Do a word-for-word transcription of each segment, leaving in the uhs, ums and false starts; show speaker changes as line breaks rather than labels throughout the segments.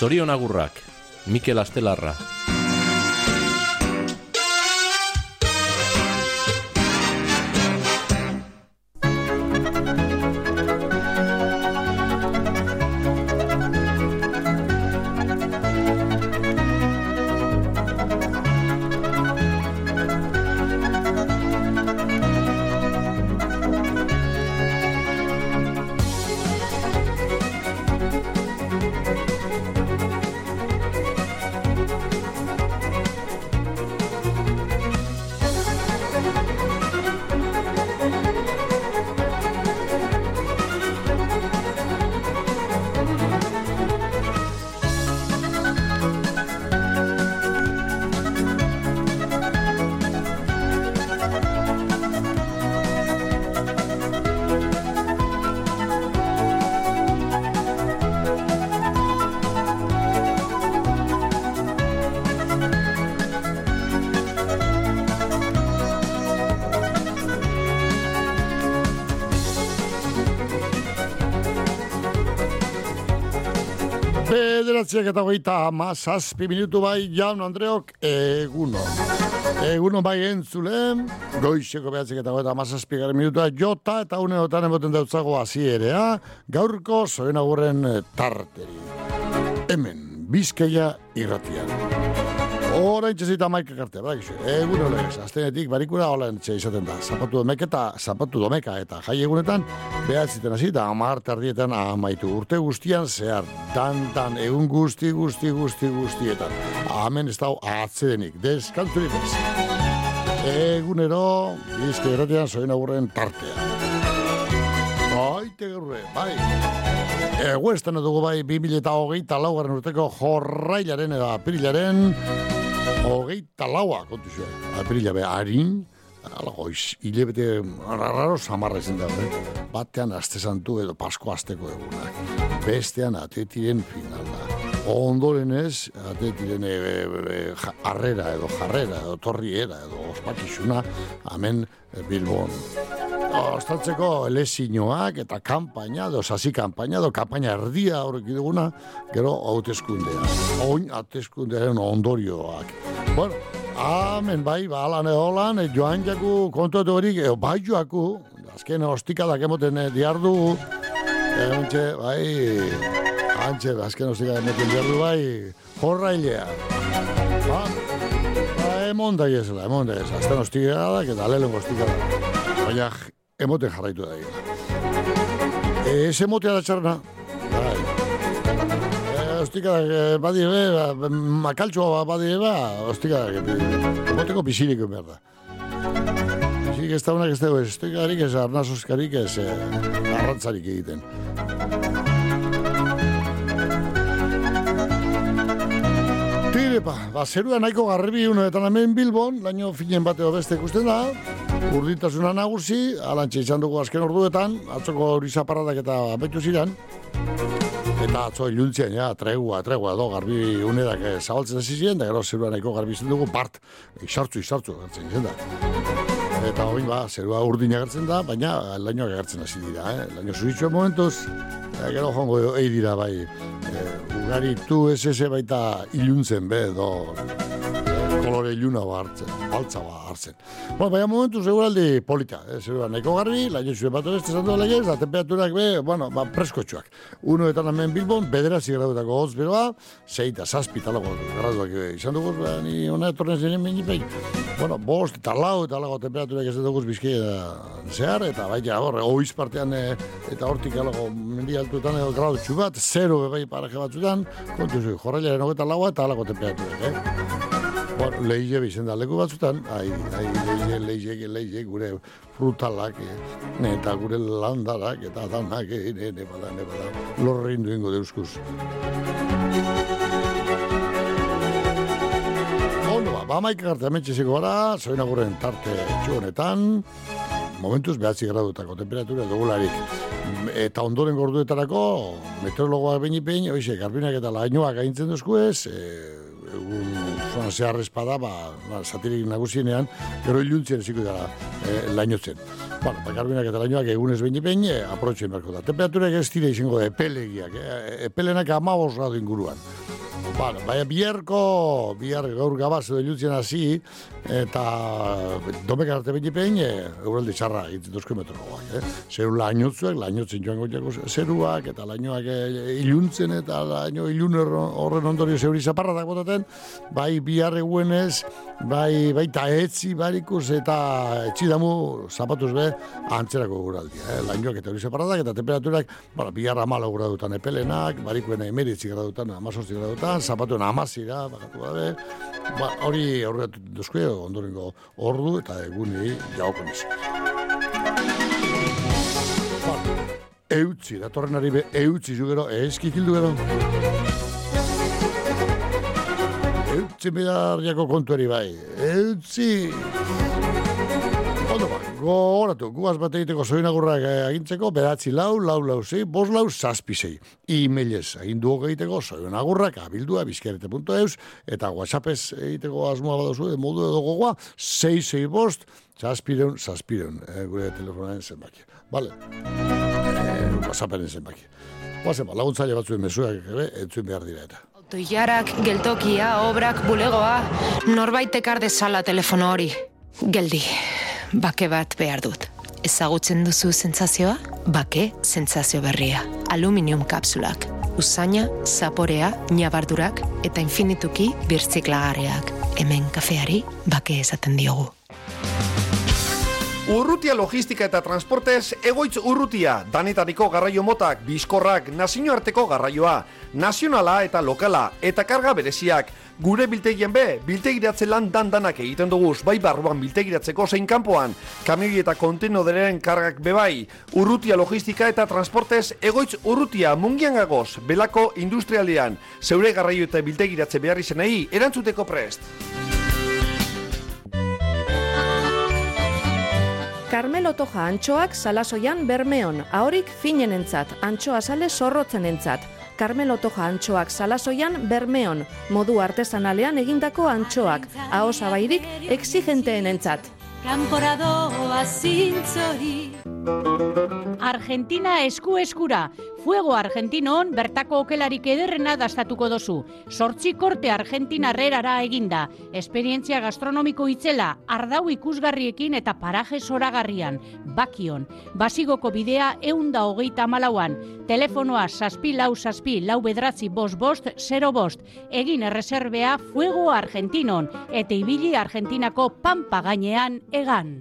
Zorion agurrak, Mikel Astelarra.
Bederatziak eta hogeita hamazazpi minutu bai, Jaun Andreok, eguno. Eguno bai entzulen, goizeko behatziak eta hogeita hamazazpi garen minutua, jota eta uneotan emoten dautzago hasierea, gaurko zoen agurren tarteri. Hemen, Bizkaia irratian. Hora intxezita maika kartea, badakizu, egun olegez, aztenetik barikura hola entxe izaten da. Zapatu domeka, zapatu domeka eta jai egunetan, behatziten hasi eta amar tardietan amaitu urte guztian zehar, dan-dan, egun guzti, guzti, guzti, guztietan. Hemen ez dago atzedenik, deskantzurik ez. Egunero, Bizkaia irratian zoen agurren tartea. Baite gerure, bai. Ego estan dugu bai, bi mila eta hogeita laugarren urteko jorrailaren edo apirilaren hogeita laua, kontu zuen. Apirila be, harin, alagoiz, hilebete rarraro samarra izan da, eh? Batean aste santu edo Pasko asteko egunak. Bestean atetiren finala. Ondoren ez, atetiren e, e, e, arrera edo jarrera edo torriera edo ospakizuna, hemen Bilbon. Ostatzeko elezinoak eta kampaina, edo sasi kampaina, edo kampaina erdia horrek duguna, gero hauteskundea. Oin hauteskundearen ondorioak. Bueno, hemen bai, ba, alan edolan, e, joan jaku kontuatu horik, e, bai joaku, azken ostikadak emoten e, diardu, e, bai, antxe, azken ostikadak emoten diardu, bai, jorrailea. Ba, ba, emon da gezela, emon da gezela, azten ostikadak eta alelen ostikadak. Baina, emoten jarraitu da egin. Ez emotea da txarna. Bai. Ostikadak e, badie be, makaltxoa badie be, ostikadak emoteko pisirik behar da. Pisirik ez da unak ez dugu, ostikarik ez arnazoskarik ez e, arrantzarik egiten. Tirepa, ba, zerua nahiko garbi unoetan hemen Bilbon, laino finen bateo beste ikusten da, urdintasuna nagusi, alantxe izan dugu azken orduetan, atzoko hori zaparradak eta apetu ziren, eta atzo iluntzien, ja, tregua, tregua, edo, garbi unedak eh, zabaltzen hasi ziren, da gero zerua nahiko garbi izan dugu, part, izartzu, izartzu, gertzen izan da. Eta hori, ba, zerua urdina gertzen da, baina lainoak gertzen hasi dira, eh? Laino zuritxuen momentuz, eh, gero jongo egi dira, bai, eh, ugaritu ez eze baita iluntzen, be, edo, kolore iluna ba hartzen, baltza ba hartzen. Bueno, baina momentu seguraldi polita, eh? Zerua nahiko garbi, laino zuen bat beste zandu legez, da temperaturak be, bueno, ba, preskotxoak. Unoetan hemen Bilbon, bederatzi gradutako hotz beroa, zeita, zazpi talago graduak izan dugu, ba, ni hona etorren zenen minipei. Bueno, bost eta lau eta lago temperaturak ez dugu Bizkaia zehar, eta baita, horre, oiz partean e, eta hortik alago mendi altuetan edo gradutxu bat, zero bebai paraje batzutan, kontu zuen, jorrailaren hogeita laua eta alago temperaturak, eh? Bueno, leize bizen da leku batzutan, ai, ai, leize, leize, leize, gure frutalak, eh, eta gure landarak, eta danak, eh, ne, ne, bada, ne, bada, lorrein duengo deuskuz. Ondo, ba, ba, maika garte ametxeziko gara, zoin agurren tarte txugonetan, momentuz behatzi gradutako temperatura dugularik. Eta ondoren gorduetarako, meteorologoak behin-behin, oize, garbinak eta lainoak gaintzen duzku ez, e, egun osoan zehar espada, ba, ba, satirik nagusienean, gero iluntzien ziko dara e, lainotzen. Bueno, bakarbinak eta lainoak egunez behin behin e, aprotxen berko da. Temperaturak ez dira izango da epelegiak, e, epelenak amabos gradu inguruan. Bueno, baina biharko, bihar gaur gabaz edo iluntzien hasi, eta domek arte behin behin, e, euraldi txarra, egiten dozko metroak, eh? Zeru lainotzuak, lainotzen joango jako zeruak, eta lainoak e, iluntzen, eta laino ilun horren ondorio zeuri zaparratak botaten, bai bihar eguenez, bai, bai ta etzi barikus, eta etxidamu zapatuz be, antzerako guraldia, eh? Lainoak eta hori zaparratak, eta temperaturak, bueno, bihar amala gradutan epelenak, barikuen emeritzi gradutan, amazortzi gradutan, zapatuen amazira, bakatu gabe, ba, hori aurreatu duzko, ondorengo ordu eta eguni jaukon ez. Ba, eutzi, datorren ari be, eutzi zugero, eskikildu gero. Eutzi bedarriako kontuari bai, eutzi... Ondo ba, gogoratu, guaz bat egiteko zoinagurrak agintzeko, bedatzi lau, lau lau zei, bos lau zazpisei. E-mailez agindu egiteko zoinagurrak, abildua, bizkerete punto eus, eta whatsappez egiteko asmoa badozu, de modu edo gogoa, sei sei bost, zazpireun, zazpireun, eh, gure telefonaren zenbaki. Vale? Eh, whatsappen zenbaki. Guazen ba, laguntzaile batzuen mezuak, ebe, entzuen behar dira eta.
Autoiarak, geltokia, obrak, bulegoa, norbait ekar dezala telefono hori. Geldi. Bake bat behar dut. Ezagutzen duzu sentsazioa? Bake sentsazio berria. Aluminium kapsulak. Usaina, zaporea, ñabardurak eta infinituki birziklagarriak. Hemen kafeari bake esaten diogu.
Urrutia logistika eta transportez egoitz urrutia, danetariko garraio motak, bizkorrak, nazioarteko garraioa, nazionala eta lokala, eta karga bereziak. Gure biltegien be, biltegiratze lan dandanak egiten duguz, bai barruan biltegiratzeko zein kanpoan, kamioi eta kontenoderen kargak bebai. Urrutia logistika eta transportez egoitz urrutia mungian gagoz, belako industrialean, zeure garraio eta biltegiratze behar izenei, erantzuteko prest.
Carmelo Toja antxoak Salasoian Bermeon, ahorik finenentzat, antxoa sale zorrotzenentzat. Carmelo Toja antxoak Salasoian Bermeon, modu artesanalean egindako antxoak, ahosabairik exigenteenentzat.
Kanporadoa zintzori. Argentina esku eskura. Fuego Argentinon bertako okelarik ederrena dastatuko dozu. Sortzi korte argentinarrerara eginda. Esperientzia gastronomiko itzela, ardau ikusgarriekin eta paraje zoragarrian. Bakion. Basigoko bidea eunda hogeita malauan. Telefonoa saspi lau saspi lau bedratzi bost bost zero bost. Egin erreserbea Fuego Argentinon. Eta ibili Argentinako pampa gainean egan.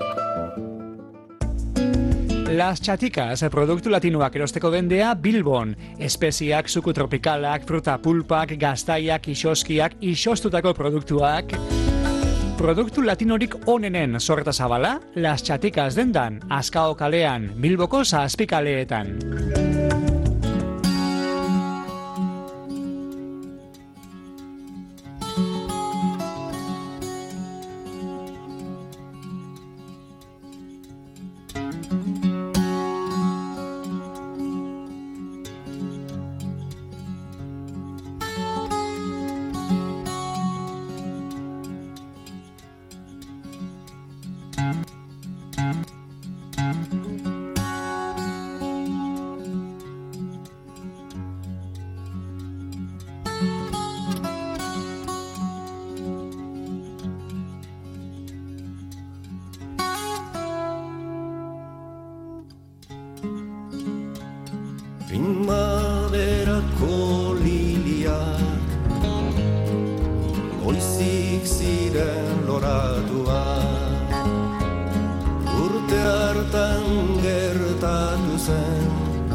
Las Chaticas, produktu latinoak erosteko dendea Bilbon. Espeziak, suku tropikalak, fruta pulpak, gaztaiak, isoskiak, isostutako produktuak. Produktu latinorik onenen sorta zabala, Las Chaticas dendan, Azkao kalean, Bilboko zazpi kaleetan.
Primaverako liliak goizik ziren loratuak, urte hartan gertatu zen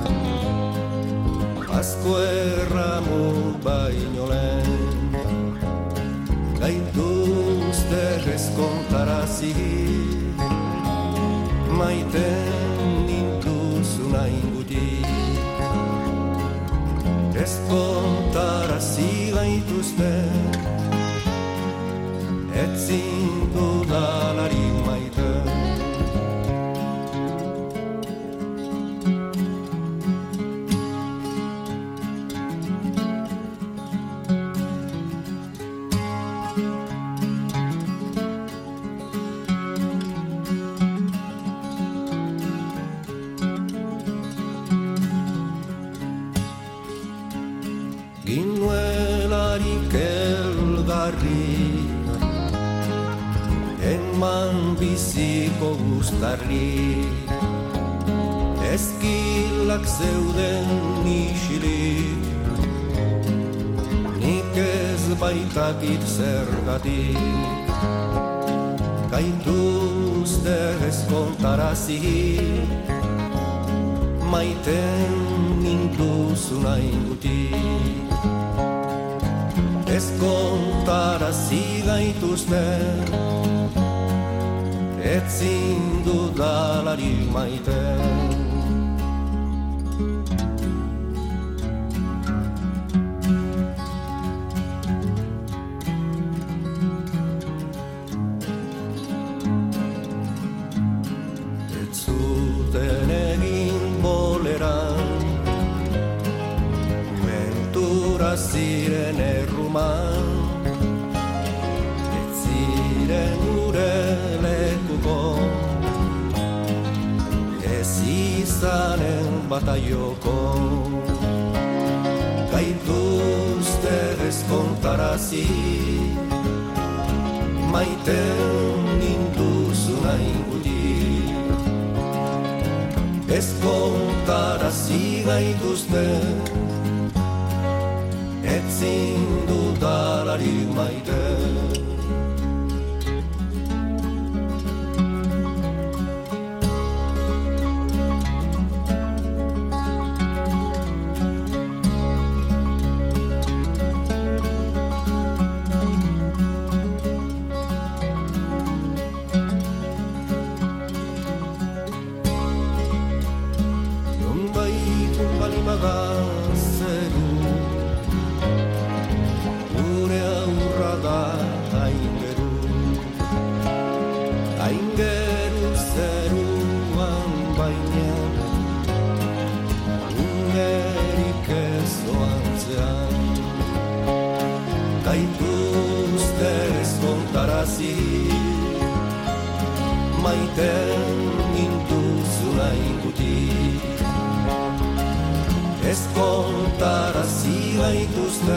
Azko erramu baino lehen, gaituzte ezkontarazi maiten nintuzuna ingutik. Ez kontarazi gaituzte, etzin dudalari maite. barik elgarri, eman biziko guztarri, ezkilak zeuden isilik, nik ez baitakit zergatik, gaituzte ez kontarazi, maiten nintuzun aingutik. Ez kontarazi gaituzte, etzin dudalarik maiten. Ziren erruman, ez ziren gure lekuko, ez izanen bataioko, gaituzte ez kontarazi, maiten nintuzun aingutik, ez kontarazi gaituzte, etzin dudalarik maite. Nonbait balimagazeru, maiten nintuzun aingutik, ez kontarazi gaituzte,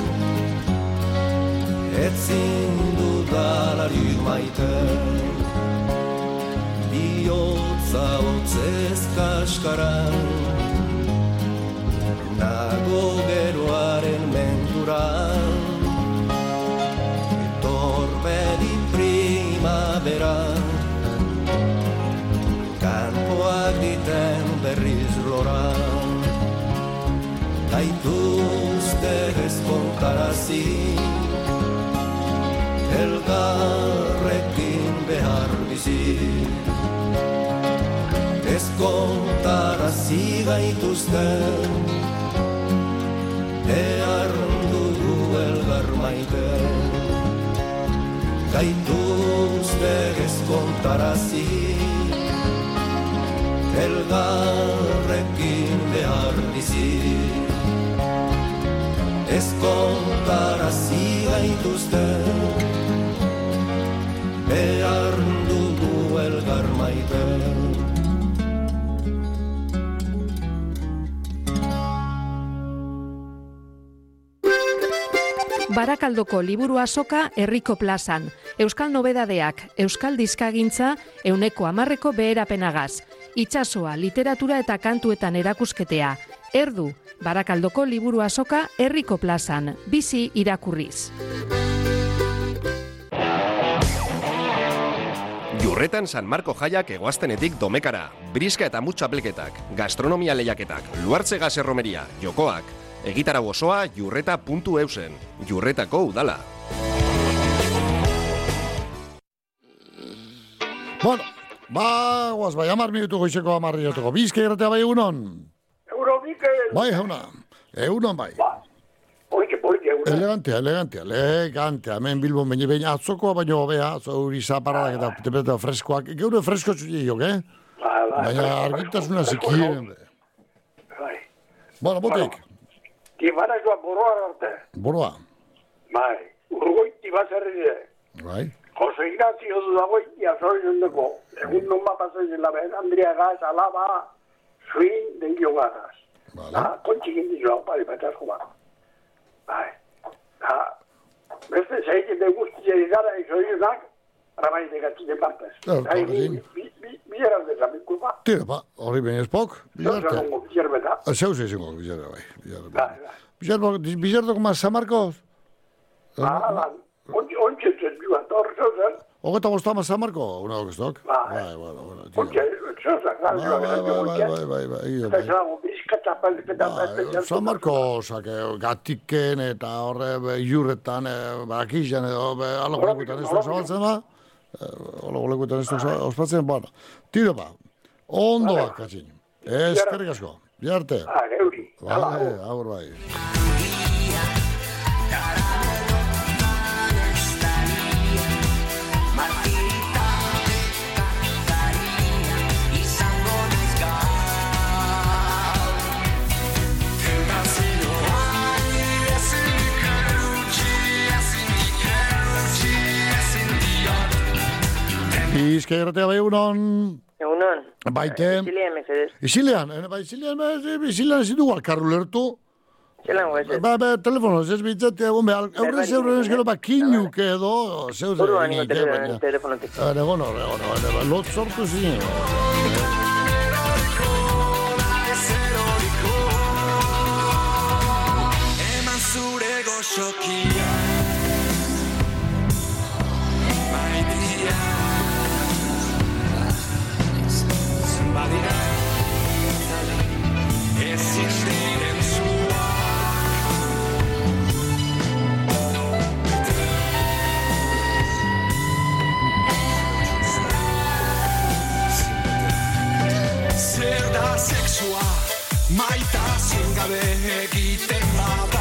etzin dudalarik maiten. Bihotza hotzez kaskaran, nago geroaren menturan, etorbedi primavera, kanpoak diten berriz loran, gaituzte ez kontarazi, elgarrekin behar bizi, ez kontarazi gaituzte, behar dugu elgar maite, gaituzte ez kontarazi, elgarrekin behar bizi, ez kontarazi gaituzte, behar dugu elgar maite.
Barakaldoko liburu azoka herriko plazan. Euskal nobedadeak, euskal dizkagintza, euneko hamarreko beherapenagaz. Itsasoa, literatura eta kantuetan erakusketea. Erdu, Barakaldoko liburu azoka herriko plazan. Bizi irakurriz.
Jurretan San Marko jaiak egoaztenetik domekara. Briska eta mutxapleketak, gastronomia lehiaketak, luartze gaserromeria, jokoak. Egitarau osoa jurreta puntu eusen. Jurretako udala.
Bueno, ba, guaz, bai, amar minutu goizeko amarri joteko. Bizka irratea bai egunon?
Euro, Mikel.
Bai, jauna. Egunon bai.
Ba, oike, oike, egunon.
Elegantea, elegantea, elegantea. Hemen Bilbon baina baina atzokoa baino hobea, zauri zaparadak eta temperatura freskoak. Geure fresko txudiok, eh?
Ba, ba,
baina argitasuna zikiren.
Bai.
Bueno, botek.
Tibara joa boroa arte.
Boroa.
Bai, urgoiti bazarri.
Bai.
Jose Ignacio dudagoitia zorioneko. Egun non bat pasatzen laben, Andrea Gaz, Alaba, Suin, Dengio Gazaz.
Vale.
Ah, kontxikin dizoa, pari patxasko bat. Bai. beste zaiten de guztia izara, izoiunak, Ramaitek atzinen partez. Bileraz dezamen kulpa.
Tira, pa, hori behin espok.
Zauza gongo, bilerbeta.
Zeu zeizengo, bilerbe bai. Bilerdo koma San Marcos?
Ba, ba, ontsen zen biuan, hor zauzen.
Ogeta bostama San Marco, una orkestok?
Bai,
bueno, bueno.
Ontsen, zauzen,
bai, bai, bai, bai.
Eta zago, bizkatzapelketan.
San Marcosak gatiken eta horre jurretan, bakizan edo, alogolekutan ez da zabaltzen da. Alogolekutan ez da ospatzen, bueno. Tiro ba, ondoak, katxin. Eskerrik asko, biarte.
Ah, geuri.
Vale, aur bai. Bizka erratea bai egunon.
Egunon.
Baite.
Izilean, mesedez.
Izilean, ba, izilean, izilean ez dugu alkarru lertu.
Zelan guazet.
Ba, ba, telefono, ez bitzat, egon behar, aurre zeurren ez gero, ba, kinuk edo, zeuze.
Buruan ingo telefonotik.
Egon horre, egon horre, lot sortu zinen.
Eman zure goxokia. Badira ezin diren zua zer da sexua maitasun gabe egiten bada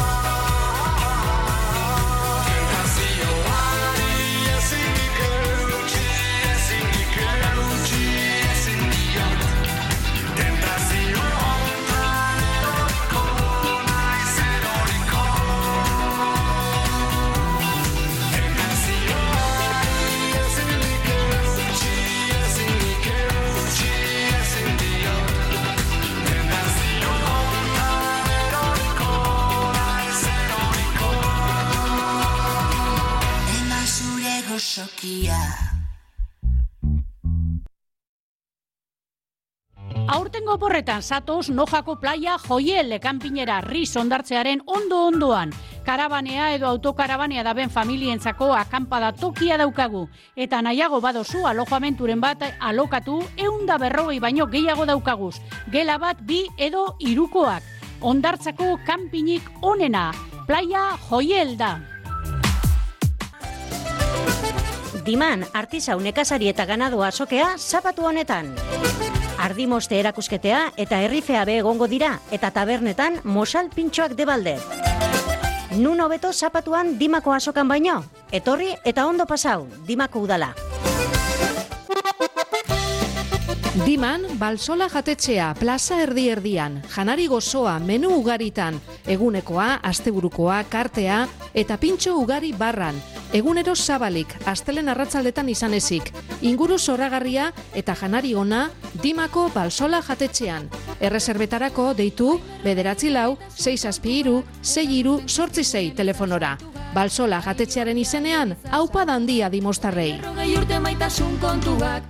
Sokia. Aurtengo porretan zatoz Nojako playa Joiel ekanpinera riz ondartzearen ondo-ondoan. Karabanea edo autokarabanea daben familientzako akampada tokia daukagu. Eta nahiago badozu alojamenturen bat alokatu eunda berrogei baino gehiago daukaguz. Gela bat bi edo hirukoak. Ondartzako kanpinik onena. Playa Joiel da.
Diman, artisau nekazari eta ganadu azokea zapatu honetan. Ardimoste erakusketea eta herrifea be egongo dira eta tabernetan mosal pintxoak debalde. Nun hobeto zapatuan Dimako azokan baino. Etorri eta ondo pasau, Dimako udala.
Diman, Balsola jatetxea, plaza erdi-erdian, janari gozoa, menu ugaritan, egunekoa, asteburukoa, kartea eta pintxo ugari barran. Egunero zabalik, astelen arratzaldetan izan ezik. Inguru zoragarria eta janari ona, Dimako Balsola jatetxean. Erreserbetarako deitu, bederatzi lau, sei zazpi iru, sei iru, sortzi sei telefonora. Balsola jatetxearen izenean, aupa dandia dimostarrei.
Rogei urte maitasun kontuak.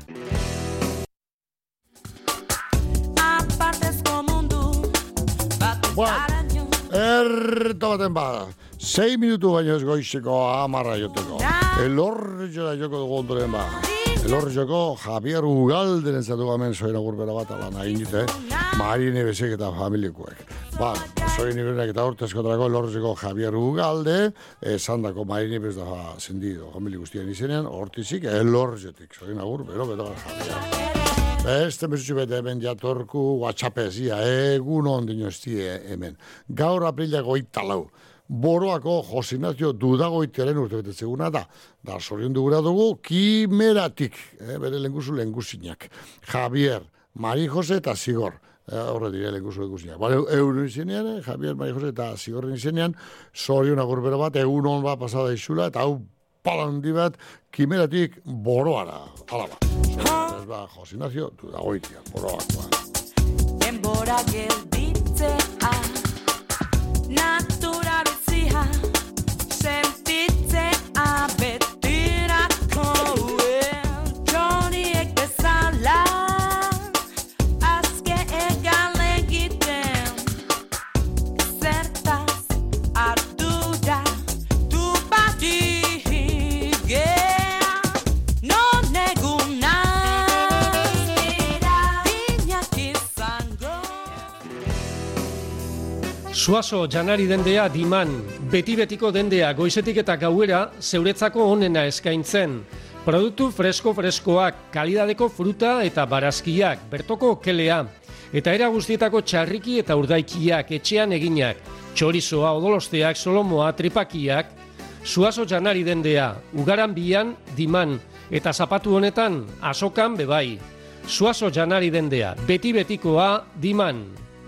Bueno, erto baten bada. Sei minutu baino ez goizeko amarra joteko. Elorri jota joko dugu ondoren ba. Elorri joko Javier Ugalderen zatu gamen zoen agurbera bat alan agin dite. Marine Besek eta familikoek. Ba, zoen iberenak eta urtezkotarako elorri joko Javier Ugalde, esandako Marine Bes da zendido. Famili guztien izenean, hortizik elorri jotik. Zoen agur, bero, bero, Javier. Beste mesutxu bete hemen jatorku WhatsAppezia, egun ondino estie hemen. Gaur aprilako italau. Boroako Josinazio Dudagoiteren urte betetzeguna da. Da, sorion dugura dugu, Kimeratik, eh, bere lenguzu lenguzinak. Javier, Mari Jose eta Zigor. Eh, horre dire lenguzu lenguzinak. Ba, egun izenean, eh, Javier, Mari Jose eta Zigorren izenean, sorion agurbero bat, egun hon bat pasada izula, eta hau palandi bat, Kimeratik boroara. Hala ba. Ez ba, Josinazio Dudagoitia, boroakoa.
Denbora gelditzea, natura bizia, sentitu
Suazo janari dendea diman, beti-betiko dendea goizetik eta gauera zeuretzako onena eskaintzen. Produktu fresko-freskoak, kalidadeko fruta eta barazkiak, bertoko okelea, eta era guztietako txarriki eta urdaikiak, etxean eginak, txorizoa, odolosteak, solomoa, tripakiak, Suazo janari dendea, ugaran bian diman, eta zapatu honetan azokan bebai. Suazo janari dendea, beti-betikoa diman.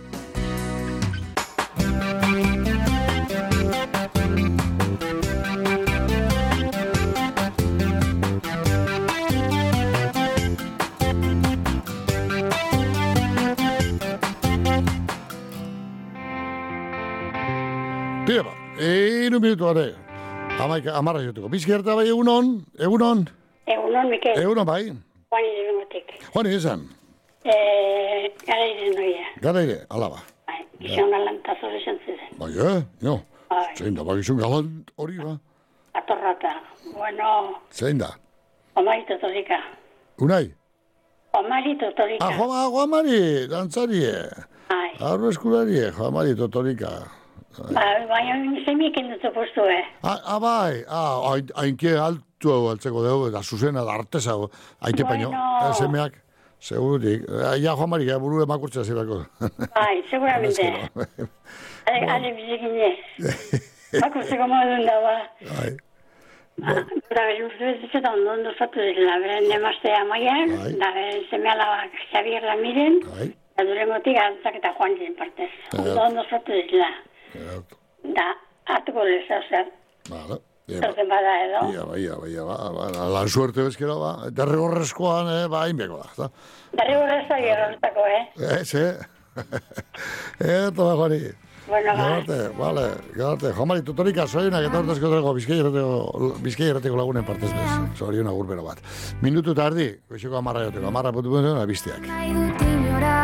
Tira ba, einu minutu are. Amaika, amarra joteko. Bizkerta bai egunon, egunon.
Egunon, Mikel.
Egunon bai.
Juan irenutik.
Juan izan.
Eh, gara ire noia.
Gara ire, alaba.
Bai, gizon galantaz hori zentzen.
Bai, eh? No.
Bai.
Zein da, bai, gizon galant hori, ba.
Atorrata. Bueno.
Zein da.
Omarito torika.
Unai?
Omarito torika.
Ah, Juan, Juan Mari, dantzarie.
Ai.
Arro eskularie, Juan Mari torika.
Bai, baina zemiek endutu postu, eh?
Ah, ah, bai, ah, hain, hainke altu altzeko dugu, eta zuzena da arteza, hainke paino, bueno. Semeak, segurutik, ja Juan Mari, ja buru emakurtzea zirako.
Bai, seguramente. Ale, ale bizikine. Makurtzeko modun da, ba.
Bai.
Da bere urte bezitzen ondo ondo zatu dira, beren demaztea maian, da bere semea labak Xabier Lamiren, da durengotik antzak eta Juan zen partez. Ondo ondo zatu dira. Da, hartuko leza, ozer.
Vale.
Zerten bada edo.
Ia, ba, ia, ba, ia, ba, ba, lan suerte bezkero, ba. Derrigorrezkoan, eh, ba, inbeko da, da.
Derrigorrezkoa gerroztako, eh?
Eh, ze. Eto, ba, Juani.
Bueno, ba.
Garte, vale, garte. Juan Mari, tutorika, soinak eta hortazko trego, bizkai errateko lagunen partez bez. Zori una gurbero bat. Minutu tardi, goizeko amarra joteko, amarra putu putu abiztiak.
Nahi dut inora,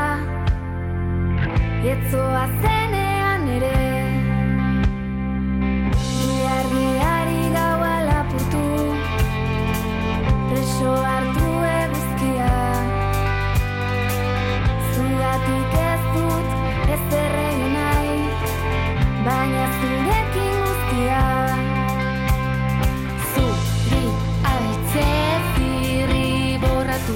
etzoa zenean ere, Argiari gaua lapurtu, preso hartu eguzkia. Zugatik ez dut ez erregin nahi, baina zurekin guztia. Zuri altze zirri borratu,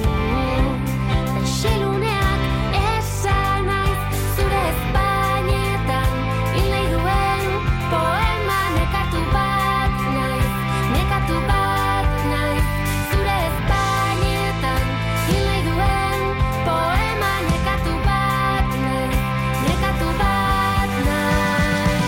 Xeluneak esan naiz zure espainetan, hil nahi duen poema nekatu bat naiz, nekatu bat naiz, zure espainetan, hil nahi duen poema nekatu bat naiz, nekatu bat naiz.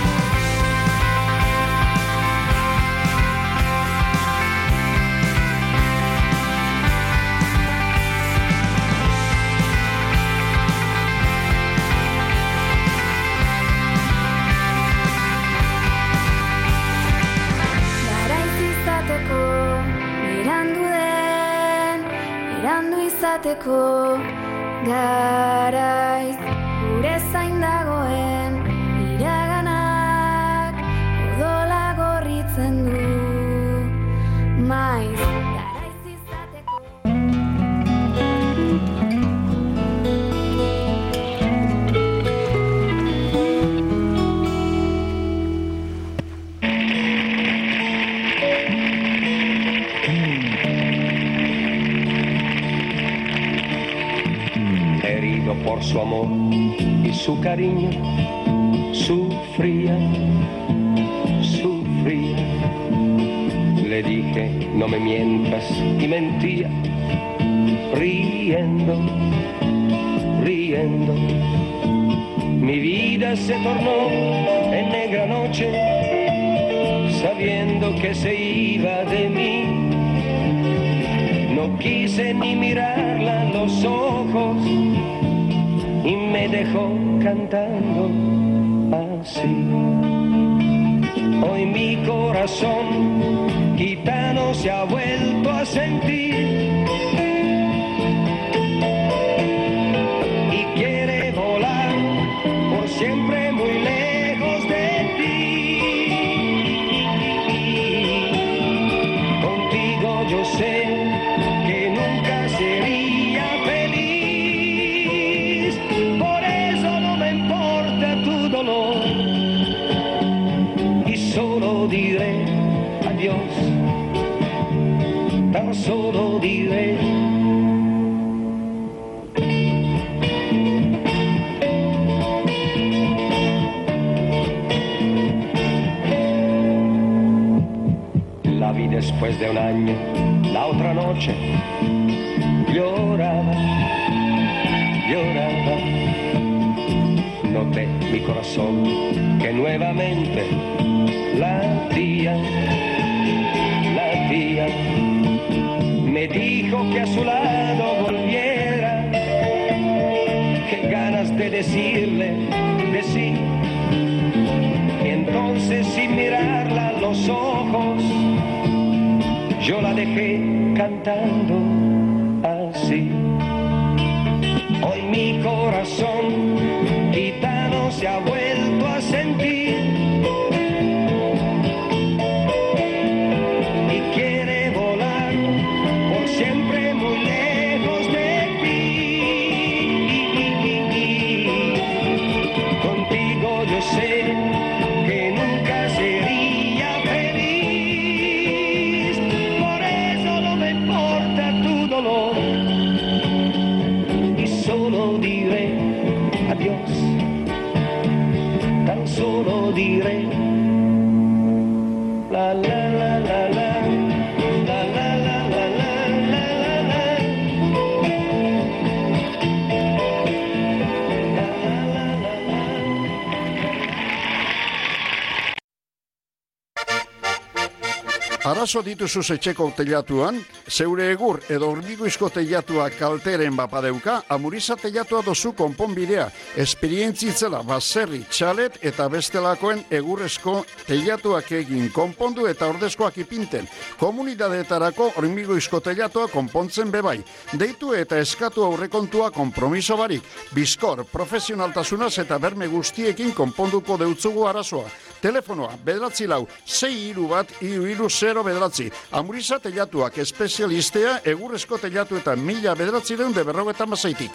Garaiz izateko, mirandu den, mirandu izateko, garaiz gure zain dagoen, iraganak odola gorritzen du, maiz.
Herido por su amor y su cariño, sufría, sufría. Le dije, no me mientas, y mentía, riendo, riendo. Mi vida se tornó en negra noche, sabiendo que se iba de mí. No quise ni mirarla a los ojos y me dejó cantando así. Hoy mi corazón gitano se ha vuelto a sentir y quiere volar por siempre muy lejos de ti. Contigo yo sé que nunca sería feliz, por eso no me importa tu dolor. adiós, tan solo diré. La vi después de un año, la otra noche, lloraba, lloraba. Noté mi corazón que nuevamente latía, latía. Me dijo que a su lado volviera, que ganas de decirle de sí. Y entonces sin mirarla a los ojos, yo la dejé cantando así. Hoy mi corazón gitano se ha vuelto a sentir y quiere volar por siempre muy lejos de ti. Contigo yo sé que nunca sería feliz, por eso no me importa tu dolor y solo diré adiós, tan solo diré la la la la la la la la la la la la.
Arazo dituzu etxeko teilatuan, zeure egur edo hormigoizko teilatua kalteren bapadeuka, Amuriza teilatua dozu konponbidea, esperientzitzela baserri, txalet eta bestelakoen egurrezko teilatuak egin konpondu eta ordezkoak ipinten. Komunidadeetarako hormigoizko teilatua konpontzen bebai. Deitu eta eskatu aurrekontua konpromiso barik. Bizkor, profesionaltasunaz eta berme guztiekin konponduko deutzugu arazoa. Telefonoa, bederatzi lau, sei iru bat, iru iru zero bederatzi. Amuriza teilatuak espezialistea, egurrezko teilatu eta mila bederatzi deun de berrogeta mazaitik.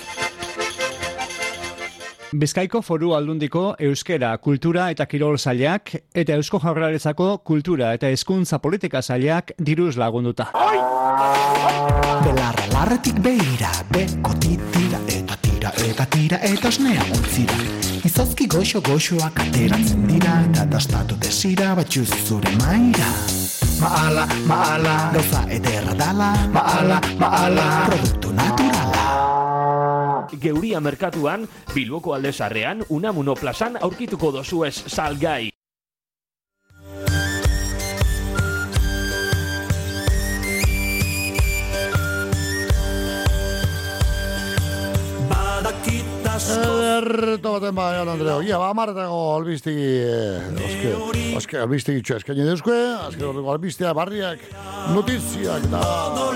Bizkaiko Foru Aldundiko Euskera, Kultura eta Kirol Sailak eta Eusko Jaurlaritzako Kultura eta Hezkuntza Politika Sailak diruz lagunduta.
Belarra larretik behira, beko titira eta tira eta tira eta osnea ontzira. Izozki goxo-goxoak ateratzen dira eta dastatu desira batxuz zure maira. Maala, maala, gauza ederra dala. Maala, maala, produktu naturala.
Geuria merkatuan, Bilboko aldezarrean, Unamuno plazan aurkituko dozuez salgai.
Erto baten ba, Jan Andreo. Ia, ba, amaretako albiztegi, oske, oske, albiztegi txua eskaini deuskue, azken horreko albiztea, barriak, notiziak, da,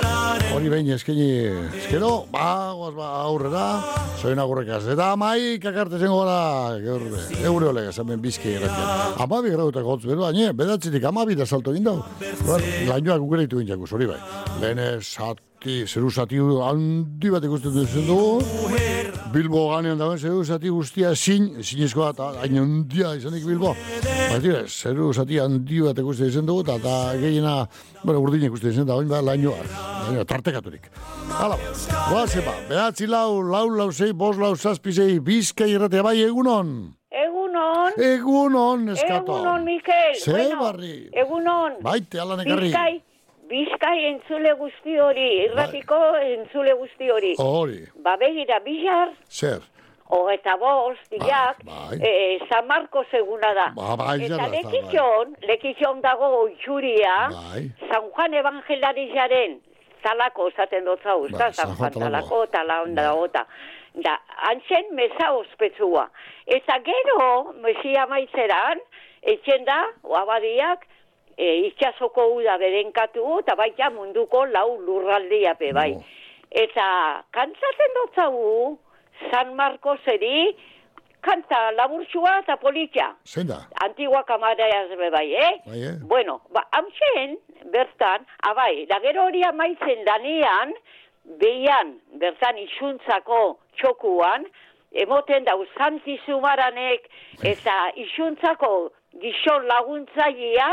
hori behin eskaini, eskero, ba, goaz, ba, aurrera, zoin agurrekaz, eta mai, kakarte zengo gara, eure olega, zamen bizkei erratian. Amabi grautak hotz beru, baina, bedatzitik amabi da salto egin dau. Lainoak ukereitu gintzakuz, hori bai. Lehen zati, zeru zati handi bat ikusten duzen dugu, Bilbo ganean dagoen zeru zati guztia zin, zinezkoa eta hain handia izanik Bilbo. Baitire, zeru zati handi bat ikusten duzen dugu, eta gehiena, bueno, urdin ikusten duzen da, oin da, lainoak, lainoak, tartekaturik. Hala, guazen ba, behatzi lau, lau, lau, zei, bos, lau, zazpi, zei, Bizkai irratea, bai, egunon?
Egunon.
Egunon, eskato.
Egunon, Mikel.
Ze
bueno,
barri.
Egunon.
Baite, ala nekarri.
Bizkai. Bizkai entzule guzti hori, irratiko entzule guzti hori.
Hori.
Ba begira, Bizar,
Zer?
hogeta bost, diak,
Bai.
eh, San Marcos eguna da.
Ba, bai,
Eta
jara, eta
lekitxon, lekitxon dago oitxuria,
Bai.
San Juan Evangelariaren talako esaten dut zau,
Bai,
San Juan talako, tala onda gota. Da, antzen meza ospetsua. Eta gero, mesia maitzeran, etxen da, oabadiak, E, itxasoko uda berenkatu eta baita munduko lau lurraldiape bai. No. Eta kantzaten dutzagu San Marcoseri kanta laburtsua eta politxa.
Zein da?
Antigua kamaraiaz be bai, eh?
Bai, eh?
Bueno, ba, hamtzen, bertan, abai, da gero hori amaitzen danean, behian, bertan isuntzako txokuan, emoten dau Santi Zumaranek eta isuntzako gizon laguntzaileak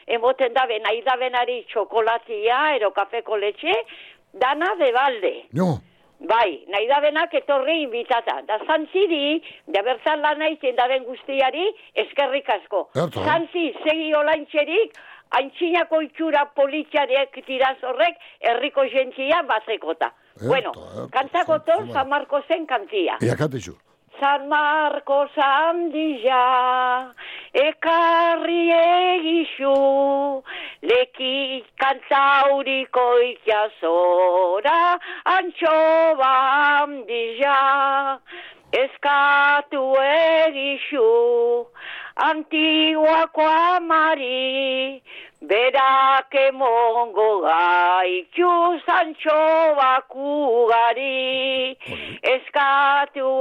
emoten da ben, nahi da benari txokolatia, ero kafeko letxe, dana de balde.
Jo.
Bai, nahi da benak etorri invitata. Da zantziri, da bertzan lan nahizen da ben guztiari, eskerrik asko.
Erto.
Zantzi, segi olaintxerik, antxinako itxura politxariak tiraz horrek, herriko jentzia batzekota.
Erto,
Bueno,
erto,
kantako tor, San Marcosen kantia.
Ia katizu.
San Marcos handia, ekarri egizu, leki kantauriko itxasora, antxoba handia, eskatu egizu, antiguako amari, berak emongo gaitu zantxobak ugari, eskatu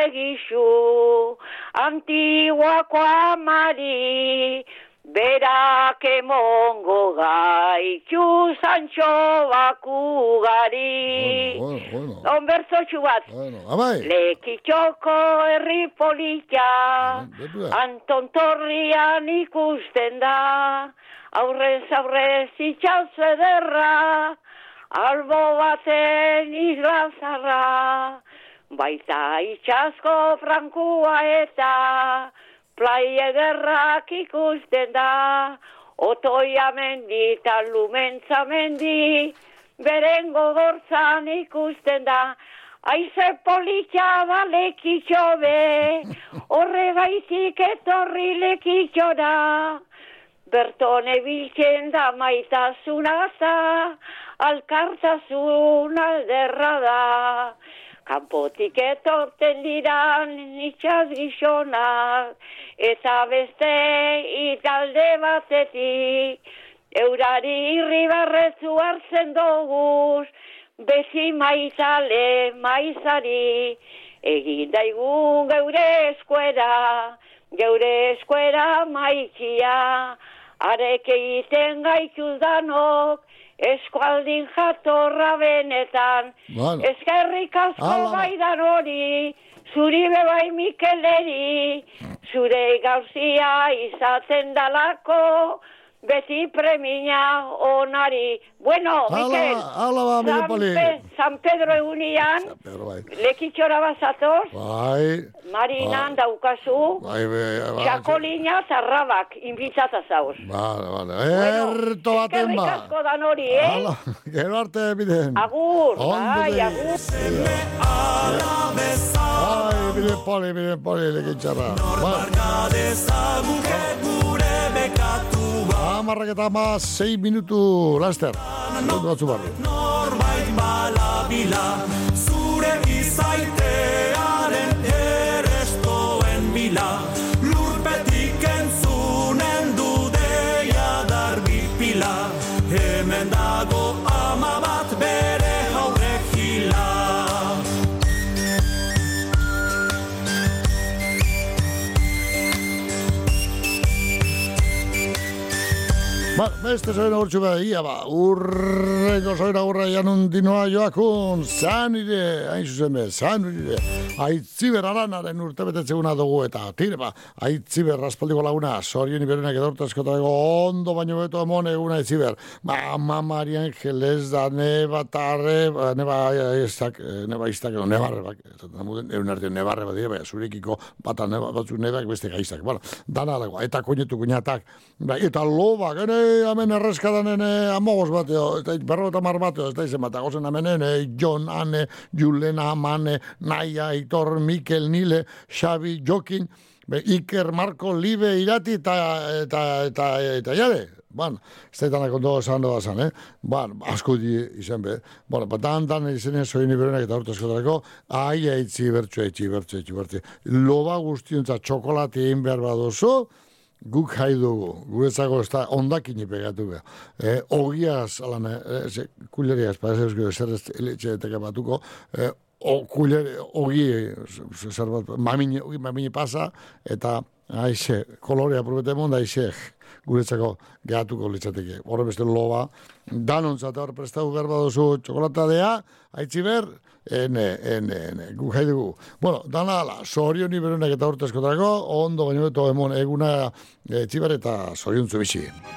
egizu, antiguako amari, berak emongo gaitu zantxobak ugari.
Bueno, bueno.
On bertzotxu bat.
Bueno, abai.
Lekitxoko herri polita, Anton Torrian ikusten da, aurrez aurrez itxauz ederra, albo baten isla zarra, baita itxasko frankua eta plai ederrak ikusten da, otoia mendi eta lumentza mendi, beren gogortzan ikusten da, aize politxa da lekitxo be, horre baitik etorri lekitxora, bertone biltzen da maitasuna za, alkartasun alderra da. Kanpotik etorten diran itxaz gizonak, eta beste italde batetik, eurari irribarrezu hartzen doguz, bezi maizale maizari, egin daigun geure eskuera, geure eskuera maitxia, arek egiten gaituz danok, eskualdin jatorra benetan,
Bueno.
eskerrik asko
Hala.
baidan hori, zuri bebai Mikeleri, zure gauzia izaten dalako, beti premia onari. Bueno,
Hala,
Mikel,
hala ba, Miguel
San,
Poli.
Pe- San Pedro egunian,
Pero bai.
lekitxora bazatoz,
Bai.
Marinan daukazu,
Bai, bai, bai.
Jakolina zarrabak, inbitzata zauz.
Vale, vale. Erto baten
Eskerrik
ba.
asko dan hori, eh?
Hala, gero arte biden.
Agur,
Ondo
bai,
dei.
agur.
Bai, bide poli, bide poli, lekitxarra. Bai. Amarrak eta ama, sei minutu, laster. Minutu batzu barri.
Norbait balabila, zure izaitearen erestoen bila, lurpetik entzunen dudeia darbi pila, hemen dago ama bat bere haurek hila.
Ba, beste zoen hortxu behar, ia ba, urreko zoen agurra janun dinoa joakun, zan ire, hain zuzen be, zan ire, aitziber aranaren urte betetzeguna dugu eta, tire ba, aitziber raspaldiko laguna, zorien iberenak edortazkotako ondo baino beto emon eguna aitziber, ba, Mari Angeles da, neba tarre, ba, neba iztak, neba iztak, edo nebarre, bak, egun arte nebarre bat dira, zurekiko bata neba, batzuk nebak beste gaiztak, bueno, dana alagoa, eta koinetu kuñatak, ba, eta loba, gene, hemen errezkadanen amogoz bateo, eta berro eta mar bateo, ez da izen bat, agozen amenen, Jon, Ane, Julena, Amane, Naia, Aitor, Mikel, Nile, Xabi, Jokin, be, Iker, Marko, Libe, Irati, eta, eta, eta, eta, jade. Bueno, ez da etanak ondo esan doa zan, eh? Bueno, asko di izan be. Bueno, bat dan, dan izenen zoin iberenak eta urte askotarako, ai, aitzi bertzu, aitzi bertzu, aitzi bertzu. Loba guztiontzat txokolate egin behar badozu, guk jai dugu, guretzako ez da ondakini pegatu behar. Eh, ogiaz, alan, eh, kuleriaz, parece euskio, zer ez eletxeeteke batuko, eh, o, kuleri, ogi, zer bat, mamini, ogi mamini pasa, eta aixe, kolorea probete monda, aixe, guretzako gehatuko litzateke. Horre beste loba, danontzat hor prestatu behar baduzu txokolatadea, haitzi ber, ene, ene, ene, gu jai dugu. Bueno, dana ala, zorion iberenak eta urte askotarako, ondo baino beto emon eguna e, txiber eta zoriontzu bizi.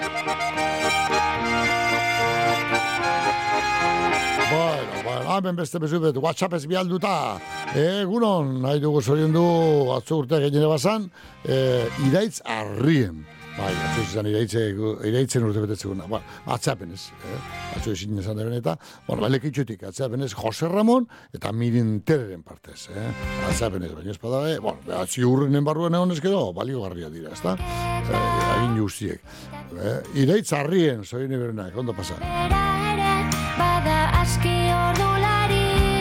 Bueno, bueno, hamen beste bezu bet, WhatsApp ez bialduta. Egunon, nahi dugu zorion du atzo urteak egine bazan, e, iraitz arrien. Bai, atzo izan iraitze, iraitzen urte betetzeguna. Bueno, atzapen ez, eh? Atzo izin esan daren eta, bueno, bailek itxutik, atzapen ez, Jose Ramon eta Mirin Tereren partez, eh? Atzapen ez, baina ez badabe, bueno, atzi hurrenen barruan egon ezkero, balio garria dira, ez da? Eh, agin guztiek. Eh? Iraitz arrien, zoin iberenak, ondo pasan.
Bada aski ordulari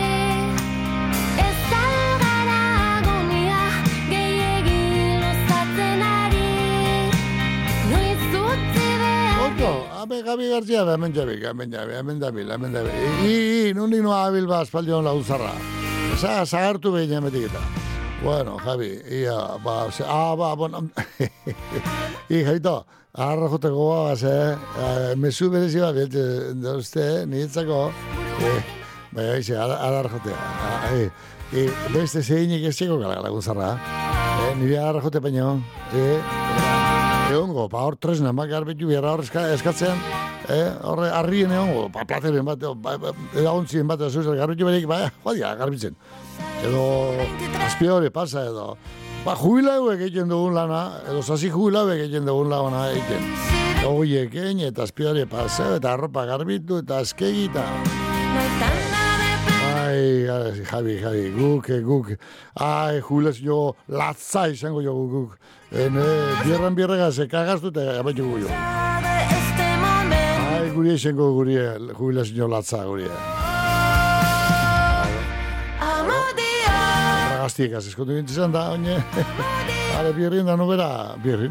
ez algara agonia gehiegi luzatzen ari noiz utzi behar
Ondo, habe Gabi García, hemen jabik, hemen jabi, hemen dabil, hemen dabil. I, i, nundi noa abil ba espaldion lauzarra. Esa, zagartu behin emetik eta. Bueno, Javi, ia, ba, se, ah, ba, bueno. I, Jaito, arra joteko goaz, eh? Mesu berezi bat, bilte, dozte, niretzako. Eh, bai, haize, arra jotea. Eh, eh, beste zeinik ez txeko gala laguntzarra. Eh, nire arra jote baino. Eh, egongo, pa hor tresna, mak garbitu biarra hor eskatzean. Eh, horre, arrien egongo, pa plateren bat, edagontzien bat, zuzer, garbitu berik, bai, badia, garbitzen. Edo, azpiore pasa, edo. Ba, jubilauek egiten dugun lana, edo zazi jubilauek egiten dugun lana egiten. Oiekin, eta azpiore pasa, eta arropa garbitu, eta azkegi, eta... Ai, Javi, Javi, guk, guk, ai, jubilazio latza izango jo guk. En, bierran bierregaz, kagaztu eta abaitu jo. Ai, gurie izango gurie, jubilazio latza gurie. Ragaztiekaz eskontu gintzizan da, oine. Ale, bierrin da nubera, bierrin.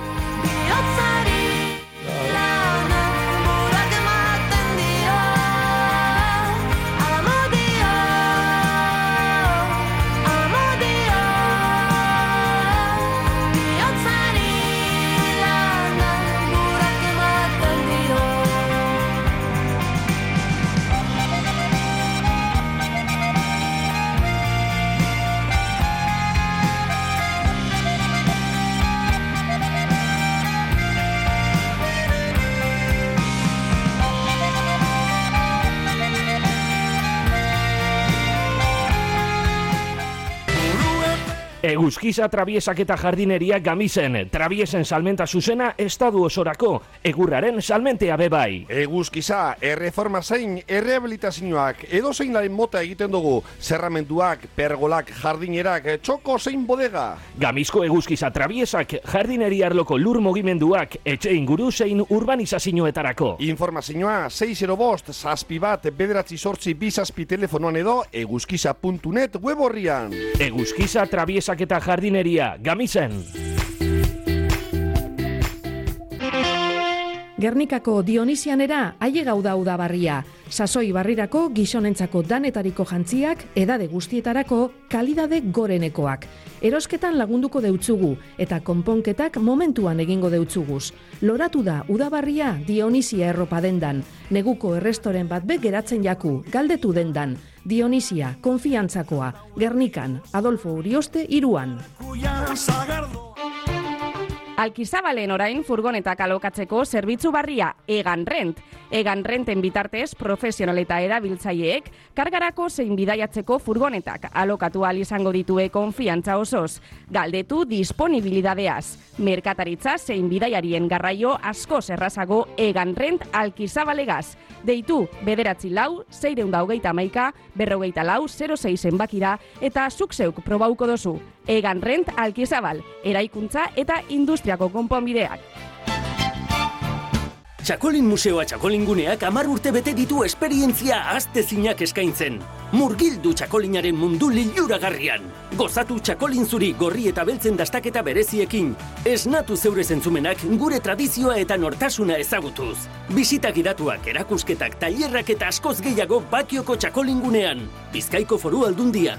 Eguzkiza trabiesak eta jardineria Gamisen, trabiesen salmenta zuzena estadu osorako, egurraren salmentea bebai.
Eguzkiza, erreforma zein, errehabilitazioak, edo zein laren mota egiten dugu, zerramenduak, pergolak, jardinerak, txoko zein bodega.
Gamizko eguzkiza trabiesak, jardineria arloko lur mugimenduak, etxe inguru zein urbanizazioetarako.
Informazioa, sei zero bost, zazpi bat, bederatzi sortzi bizazpi telefonoan edo, eguzkiza puntu net web horrian.
Eguzkiza trabiesak eta jardineria, Gamisen.
Gernikako Dionisianera aie gauda udabarria. Sasoi barrirako gizonentzako danetariko jantziak, edade guztietarako kalidade gorenekoak. Erosketan lagunduko deutzugu eta konponketak momentuan egingo deutzuguz. Loratu da udabarria Dionisia erropa dendan. Neguko errestoren bat be geratzen jaku, galdetu dendan. Dionisia, konfiantzakoa, Gernikan, Adolfo Urioste, iruan.
Alkizabalen orain furgonetak alokatzeko zerbitzu barria Egan Rent. Egan Renten bitartez profesional eta erabiltzaileek kargarako zein bidaiatzeko furgonetak alokatu ahal izango ditue konfiantza osoz. Galdetu disponibilidadeaz. Merkataritza zein bidaiarien garraio askoz errazago Egan Rent Alkizabalegaz. Deitu bederatzi lau, seireun da hogeita hamaika, berrogeita lau, zero sei zenbakira eta zuk zeuk probauko dozu. Egan Rent Alkizabal, eraikuntza eta industriako konponbideak.
Txakolin Museoa Txakolinguneak hamar urte bete ditu esperientzia astezinak eskaintzen. Murgildu txakolinaren mundu liluragarrian. Gozatu txakolin zuri gorri eta beltzen dastaketa bereziekin. Esnatu zeure zentzumenak gure tradizioa eta nortasuna ezagutuz. Bisita gidatuak, erakusketak, tailerrak eta askoz gehiago Bakioko Txakolingunean. Bizkaiko Foru Aldundia.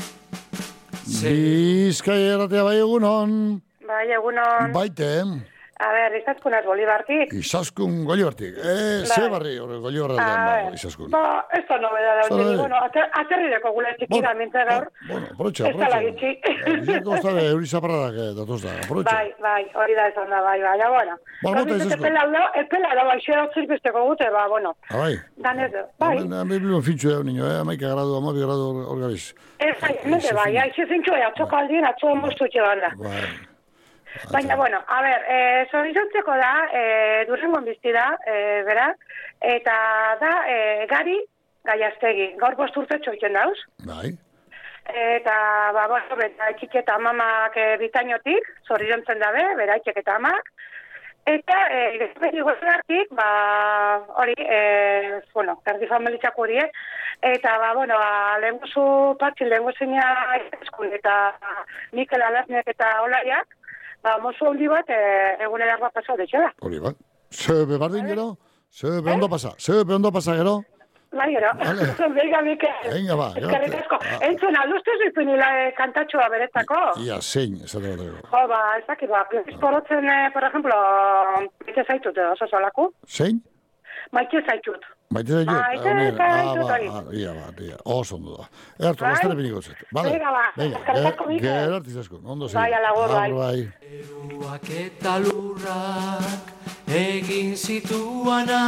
Bizkai erratea bai egunon.
Bai, egunon.
Baite.
A ber, izaskunaz Bolibartik.
Izaskun Golibartik. Eh, ze barri, Golibarra da, Izaskun.
Ba, ez da nobeda da, bueno, aterrideko gule txikira mintza gaur.
Bueno, aprovecha,
aprovecha. Ez da lagitxi.
Zirko usta de eurizaparradak datoz da, aprovecha.
Bai, bai, hori da esan da, bai, bai, bueno.
Ba, bota Izaskun.
Epela da, bai, xeo zirpisteko gute, ba, bueno.
Bai.
Danez, bai.
Hemen bilun fintxu da, niño, eh, amaika gradu, amabi gradu hor gabiz.
Ez, mente, bai, aixe fintxu, atxoko aldien, atxoko moztu txeban da.
Bai.
Baina, bueno, a ber, e, zorizontzeko da, e, Durrengon bizti da, e, bera, eta da, e, Gari Gaiastegi, gaur bost urte txoiten dauz.
Bai.
Eta, ba, bueno, bera, etxik eta amamak e, bitainotik, zorizontzen dabe, bera, etxik eta amak. Eta, e, gazperi gozatik, ba, hori, e, bueno, erdi familitzak hori, eh? Eta, ba, bueno, lehenguzu patxi, lehenguzeina eskun, eta Mikel Alasnek eta Olaiak, ba, mozu handi bat, egunera bat pasau detxela.
Hori bat. Zebe bardin gero? Zebe ondo pasa? Zebe ondo pasa gero?
Bai, gero. Venga, Mikel.
Venga, ba.
Eskerrik asko. Entzun, alduztu zituen hila kantatxoa beretzako?
Ia, zein, ez da dago.
Jo, ba, ez dakit, ba, porotzen, por ejemplo, maite zaitut, oso zolaku.
Zein?
Maite zaitut.
Maite zaitut?
Maite zaitut, hori.
Ia, ba, ia, oso ondo da. Ertu, lastere biniko zaitu.
Venga, ba. Eskerrik asko, Mikel.
Gero artizaskun, ondo zein.
Bai, alagur, bai.
Bai.
Eruak eta lurrak egin zituana,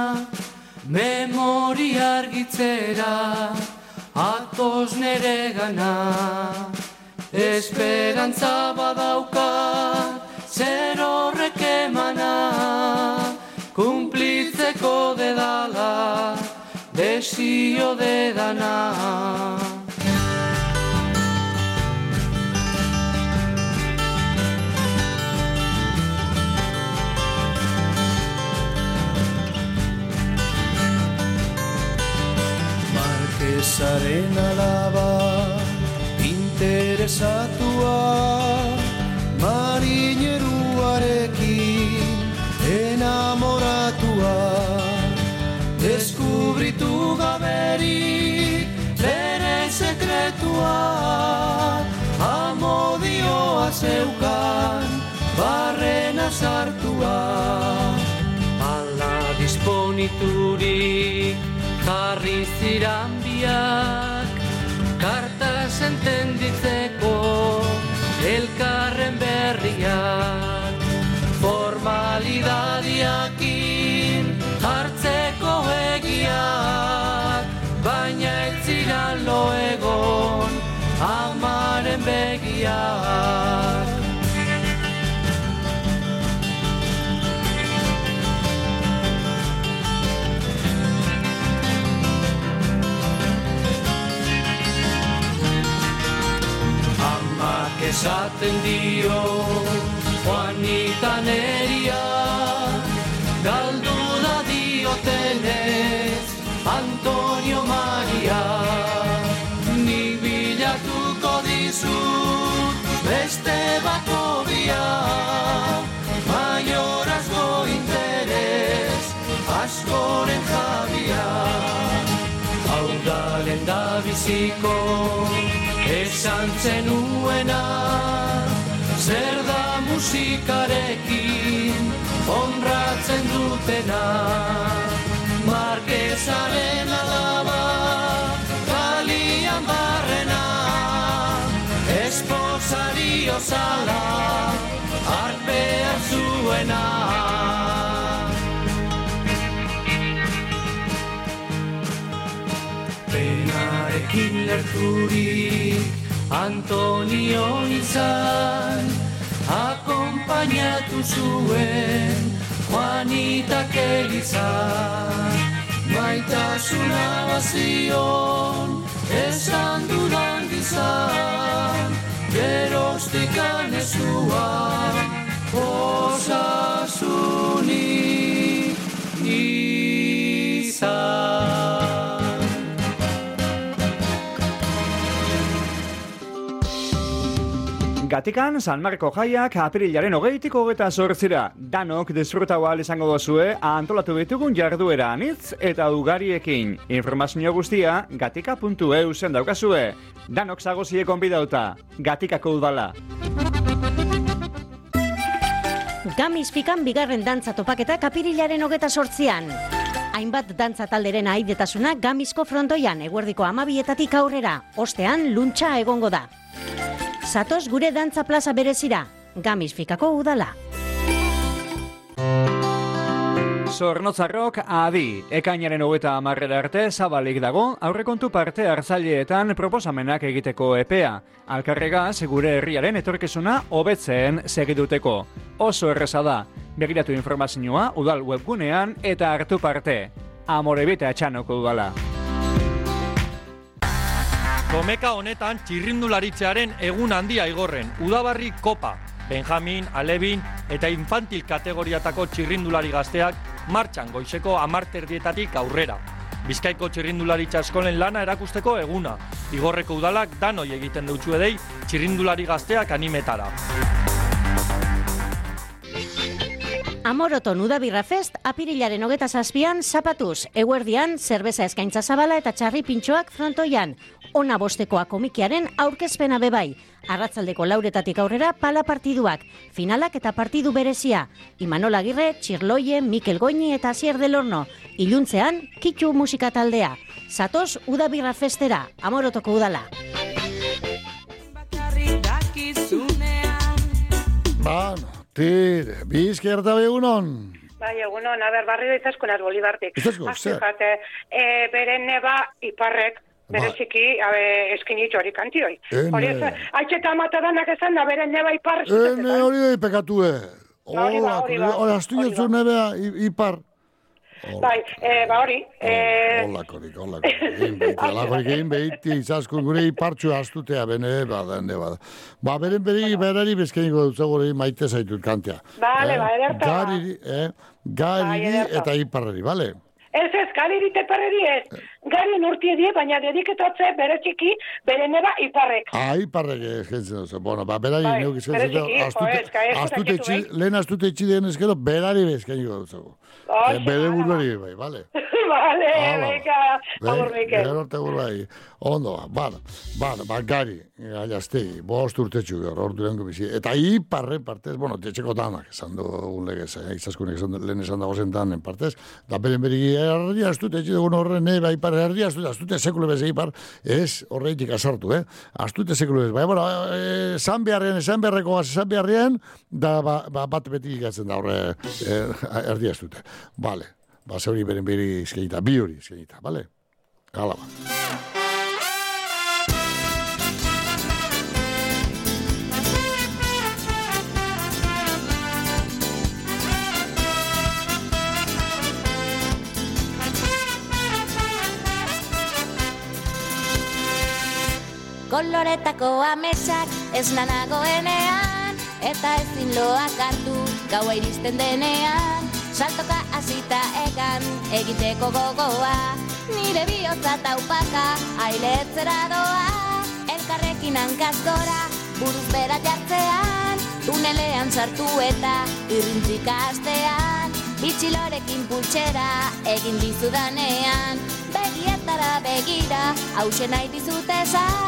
memoria argitzera, atoz nere gana. Esperantza badauka, zer horrek emana, kumplitzeko dedala, desio dedana. Marquesaren alaba, interesatua, marineruarekin enamoratua, deskubritu gaberik bere sekretua, amodioa zeukan barrena sartua. Ala disponiturik jarri ziran biak, karta sentenditzeko elkarren berriak, formalidadiakin hartzeko egiak, baina ez ziran lo egon amaren begiak. Amak esaten dio Juanita neria, galdu da diotenez Antonio Maria. Nik bilatuko dizut beste bako bia, maiorazgo interes askoren jabia. Hau da lenda biziko esan zenuena, zer da musikarekin honratzen dutena. Marquesaren alaba, galian barrena, esposari osala, arpean zuena. Penarekin lerturik Antonio izan, akompainatu zuen Juanitak elizan. Maitasuna bazion, esan dudan gizan, geroztikan ezuan, osasunik izan.
Gatikan San Marko jaiak apirilaren hogeitik hogeta zortzira. Danok disfrutau ahal izango dozue antolatu ditugun jarduera anitz eta ugariekin. Informazio guztia gatika puntu e u zen daukazue. Danok zagozie konbidauta. Gatikako udala.
Gamis fikan bigarren dantza topaketak apirilaren hogeta sortzian. Hainbat dantza talderen aidetasuna Gamisko frontoian eguerdiko amabietatik aurrera, ostean luntxa egongo da. Zatoz gure dantza plaza berezira, Gamis fikako udala.
Zornotzarrok adi, ekainaren hogeta hamarrera arte zabalik dago, aurrekontu parte hartzaileetan proposamenak egiteko epea. Alkarrega segure herriaren etorkizuna hobetzen segiduteko. Oso erreza da, begiratu informazioa udal webgunean eta hartu parte. Amorebita Etxanoko udala.
Komeka honetan txirrindularitzearen egun handia igorren, Udabarri Kopa, Benjamin, Alebin eta infantil kategoriatako txirrindulari gazteak martxan goizeko hamarterdietatik aurrera. Bizkaiko txirrindularitza eskolen lana erakusteko eguna, igorreko udalak danoi egiten dutxu edei txirrindulari gazteak animetara.
Amoroton Udabirra Fest apirilaren hogeta zazpian zapatuz, eguerdian zerbeza eskaintza zabala eta txarri pintxoak frontoian. Ona bostekoa komikiaren aurkezpena bebai. Arratzaldeko lauretatik aurrera pala partiduak, finalak eta partidu berezia. Imanol Agirre, Txirloie, Mikel Goñi eta Asier del Horno. Iluntzean, Kitxu musika taldea. Zatoz Udabirra Festera, Amorotoko udala.
Bueno, tire, bizkerta begunon.
Bai, egunon, a ber, barri daitzaskun Bolibartik.
Itzazko, zer?
Fíjate, eh, beren neba iparrek, bereziki, abe, eskinitxo hori kantioi. Hori ez, haitxeta amatadanak esan da, beren neba ipar.
Ene hori da ipekatue.
Hori ba, hori ba.
Hori astu jetzu nebea ipar.
Bai, eh, ba hori.
Holakorik, holakorik. Egin behiti, holakorik egin behiti, izaskun gure ipartxua astutea, bene, bada, ene, bada. Ba, beren beri, berari bezkeniko dut zegure maite zaitut kantea.
Bale, ba, ederta.
Gariri, eh, gariri eta iparreri, bale?
Ez ez, gariri teparreri ez. Gari nurti edie, baina dediketatze bere txiki, bere neba iparrek.
Ah, iparrek eskentzen duzu. Bueno, ba, berari
Bai,
neuk
bere
eskentzen
txiki,
duzu.
jo, ez, ka, ez
Astute
dakitu,
etxi, lehen astute etxi den ezkero, berari bezkeniko dut zego.
Oxe,
Bere
hala,
buruari, bai, bale?
Bale,
Hala.
beka, agur beke.
Gero orte bai. Ondo, bada, bada, ba, gari, gaiaztegi, bost urtetxu gaur, ordu lehenko bizi. Eta iparren partez, bueno, tetxeko danak, esan dugun legez, eh, izaskunek esan, lehen esan dago zentan partez, da beren beri herri astute etxi dugun horren, eh, bai, ipar, herri astute, astute sekule bez ipar, ez horreitik asartu, eh, astute sekule bez, bai, bueno, eh, zan beharrean, zan beharreko gaz, zan beharrean, da, ba, ba, bat beti ikatzen da horre, eh, herri astute, bale. Ba, zeuri beren beri izkenita, bi hori izkenita, bale? Hala ba.
Koloretako ametsak ez nanagoenean, eta ezin loak hartu gaua iristen denean. Saltoka azita egan egiteko gogoa, nire bihotza taupaka ailetzera doa. Elkarrekin hankazgora buruz bera jartzean, tunelean sartu eta irrintzika astean. Bitxilorekin pultsera egin dizudanean, begietara begira hausen nahi dizutezan.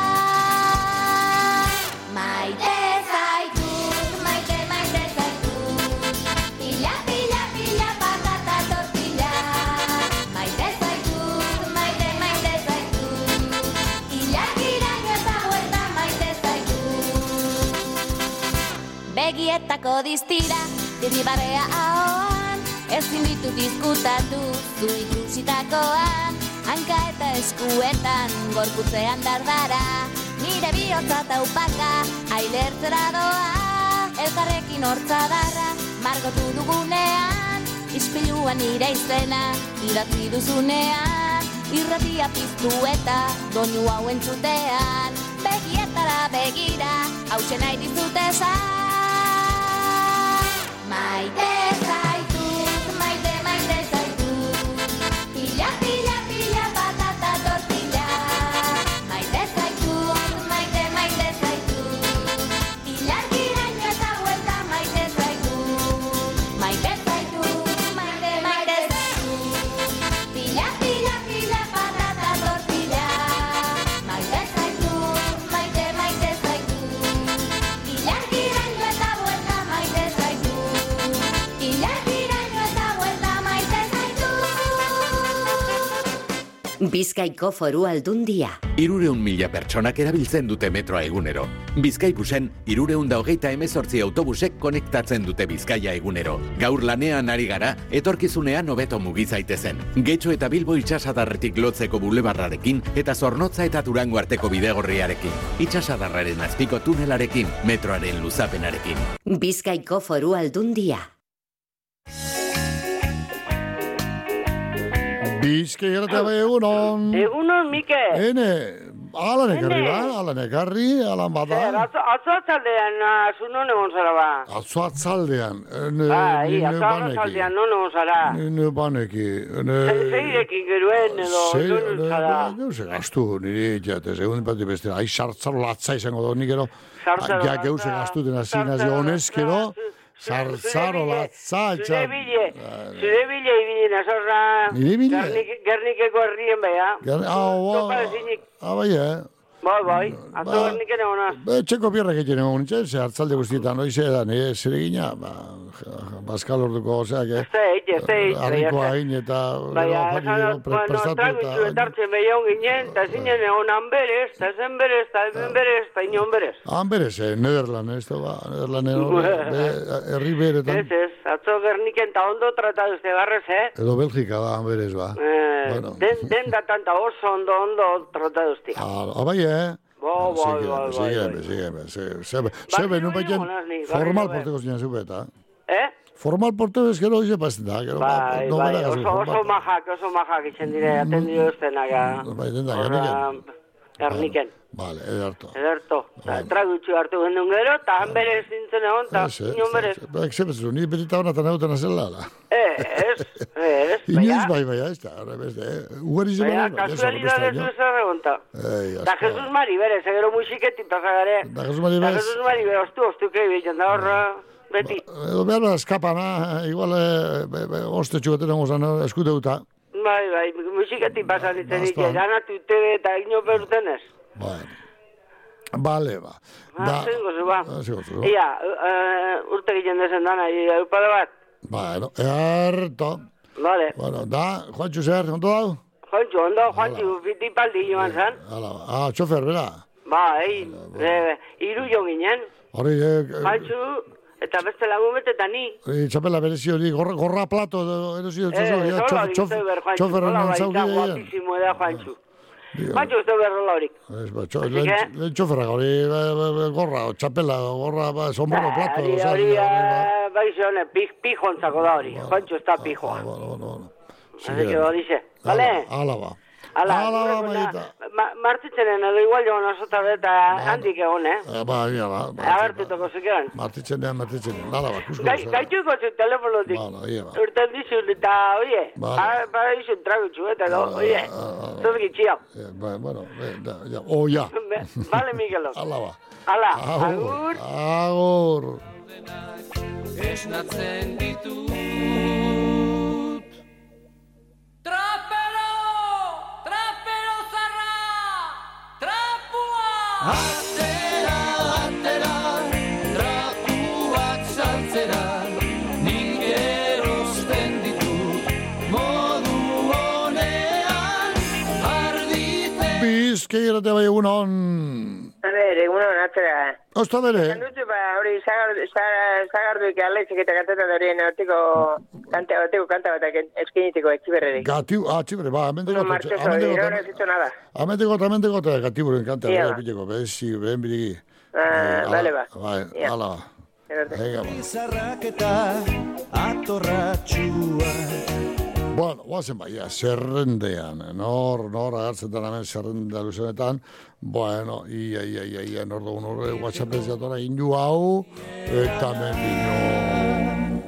Maite zaitut, maite, maite zaitut, pila, pila, pila, patata tortilla. Maite zaitut, maite, maite zaitut, ilakiraino eta huerta maite zaitut. Begietako diztira, dirribarrea ahoan, ezin ditu diskutatu zu ikusitakoan. Hanka eta eskuetan, gorputzean dardara, nire bihotza taupaka, ailertzera doa. Elkarrekin hortzadarra, margotu dugunean, ispiluan nire izena, idatzi duzunean. Irratia piztu eta doinu hau entzutean, begietara begira, hause nahi dizutezan. Maite zaitut, maite, maite zaitut, pila, pila, pila, patata tortilla. Maite zaitut, maite, maite zaitut, ilargiraino eta huerta maite zaitut. Maite zaitut, maite, maite zaitut, pila, pila, pila, patata tortilla. Maite zaitut, maite, maite zaitut, ilargiraino
Bizkaiko Foru Aldundia.
Irureun mila pertsonak erabiltzen dute metroa egunero. Bizkaibusen, irureun da hogeita emezortzi autobusek konektatzen dute Bizkaia egunero. Gaur lanean ari gara, etorkizunean hobeto mugizaitezen. Getxo eta Bilbo itxasadarretik lotzeko bulebarrarekin eta Zornotza eta Durango arteko bidegorriarekin. Itxasadarraren azpiko tunelarekin, metroaren luzapenarekin.
Bizkaiko Foru Aldundia.
Bizkai erratea bai egunon.
Egunon, Mike.
Hene, alan ekarri ba, alan ekarri, alan bada.
Atzo, atzo atzaldean, zu non egon zara ba?
Atzo atzaldean.
Bai, atzo atzaldean non egon zara.
Nire baneki.
Zeirekin geruen edo, non zara.
Geuse gaztu, nire jate, segun pati beste, ai sartzaro latza izango do, nik ero, ja geuse gaztu dena zinaz honezkero, sartzaro latza,
Zure bile, zure bile ibili nazorra, Gernikeko herrien beha. Topa ezinik.
Ah, bai, eh?
Bai, bai, atzo Gerniken egonaz.
Txeko pierrak egiten egon nintzen, ze hartzalde guztietan, oize edan, eh, zer egina, Baskal orduko, oseak, eh?
Zeit, zeit,
harriko hain eta...
Baina, tragutxu etartzen behion ginen, eta zinen egon anberez, eta zen berez, eta zen berez, eta inon berez.
Anberez, eh, Nederland, ez da, ba, Nederland, herri beretan.
Ez, ez, atzo Gerniken ta ondo trataduzte barrez, eh?
Edo Belgika da, Anberez, ba.
Den datan ta oso ondo, ondo trataduzte.
Ah, bai, eh?
Bo, bai, bai, bai.
Sigeme, sigeme, sigeme. Zebe, nun baiten formal porteko zinen zubeta.
Eh?
Formal porteko ez gero hoxe pasen da.
Bai, bai, oso majak, oso majak izen dire, atendio eztenaga.
Bai, den da, Gerniken.
Gerniken.
Vale, ederto.
Ederto. Tragutxu hartu gendun gero, eta han berez zintzen egon, eta inon berez.
Baina, zebezu, ni betita hona eta neuten azela, ala.
Ez, ez.
Inoiz bai, bai, ez da, ugari zen
baina, kasualidades ez erregonta. Da Jesus Mari berez, egero musiketin pasagare.
Da Jesus Mari berez.
Da Jesus Mari berez, ostu, ostu, kei behiten da horra, beti.
Edo behar da eskapana, igual, oste txugaten egozan, eskute duta.
Bai, bai, musiketin pasan ditzen dik, eranatu tebe eta ino beruten ez.
Bueno. Vale, ba.
Da, zengo zu, ba.
Zengo zu.
Ia, urte ginen dezen dana, eupado bat.
Bueno, erto.
Vale.
Bueno, da, Juanchu zer, ondo dau?
Juanchu, ondo, Juanchu, fitipaldi joan zan.
Ah, txofer, bera?
Ba, ei, iru jo ginen.
Hori, eh...
Juanchu, eta beste lagun bete eta ni.
Txapela berezi hori, gorra plato, erosi dut zozo.
Eh, zola gizte ber, Juanchu, zola baita, guapísimo eda, Juanchu. Juanchu, uste berrola horik.
Lehen txoferrak hori, gorra, txapela, gorra, sombrero, plato.
Hori, bai zone, pijontzako da hori. Juanchu, ez da pijoa. Así que lo dice. Vale?
Ala ba.
Ala, maita. Martitzenen edo igual joan azota beta handik egon, eh?
Ba, ia, ba.
Abertutoko zikean.
Martitzenean, martitzenean. Ala ba, kusko.
Gaituko zu telefonotik.
Bala, ia ba.
Urten dizun eta, oie, para dizun tragutxu, eta, oie, zuzki txiau.
Bueno, ja, o ja.
Vale, Miguelo.
Ala ba.
Ala, agur.
Agur.
Esnatzen ditut. Atera, atera, trapuak saltzera, nik erosten ditut modu honean, ardite...
Bizkai erate bai egunon.
A ber, egunon, atera.
Osta bere.
Zandutu, ba, hori, zagarduik aletzik eta kantata dorien hortiko kanta bateko kanta batak eskinitiko etxiberrerik.
Gatiu, ah, txiberre, ba, amendeko.
No, martxoso, no necesito nada.
Amendeko eta amendeko eta gatiburen kanta, bera piteko, bezi, behen birigi.
Ah, bale ba.
Bai, ala ba. Venga, ba.
Izarraketa atorratxua.
Bueno, guazen bai, zerrendean, nor, nor agartzen den hemen zerrenda luzenetan, bueno, ia, ia, ia, ia, nor dugun horre, WhatsApp-ez jatora indu hau, eta mendino.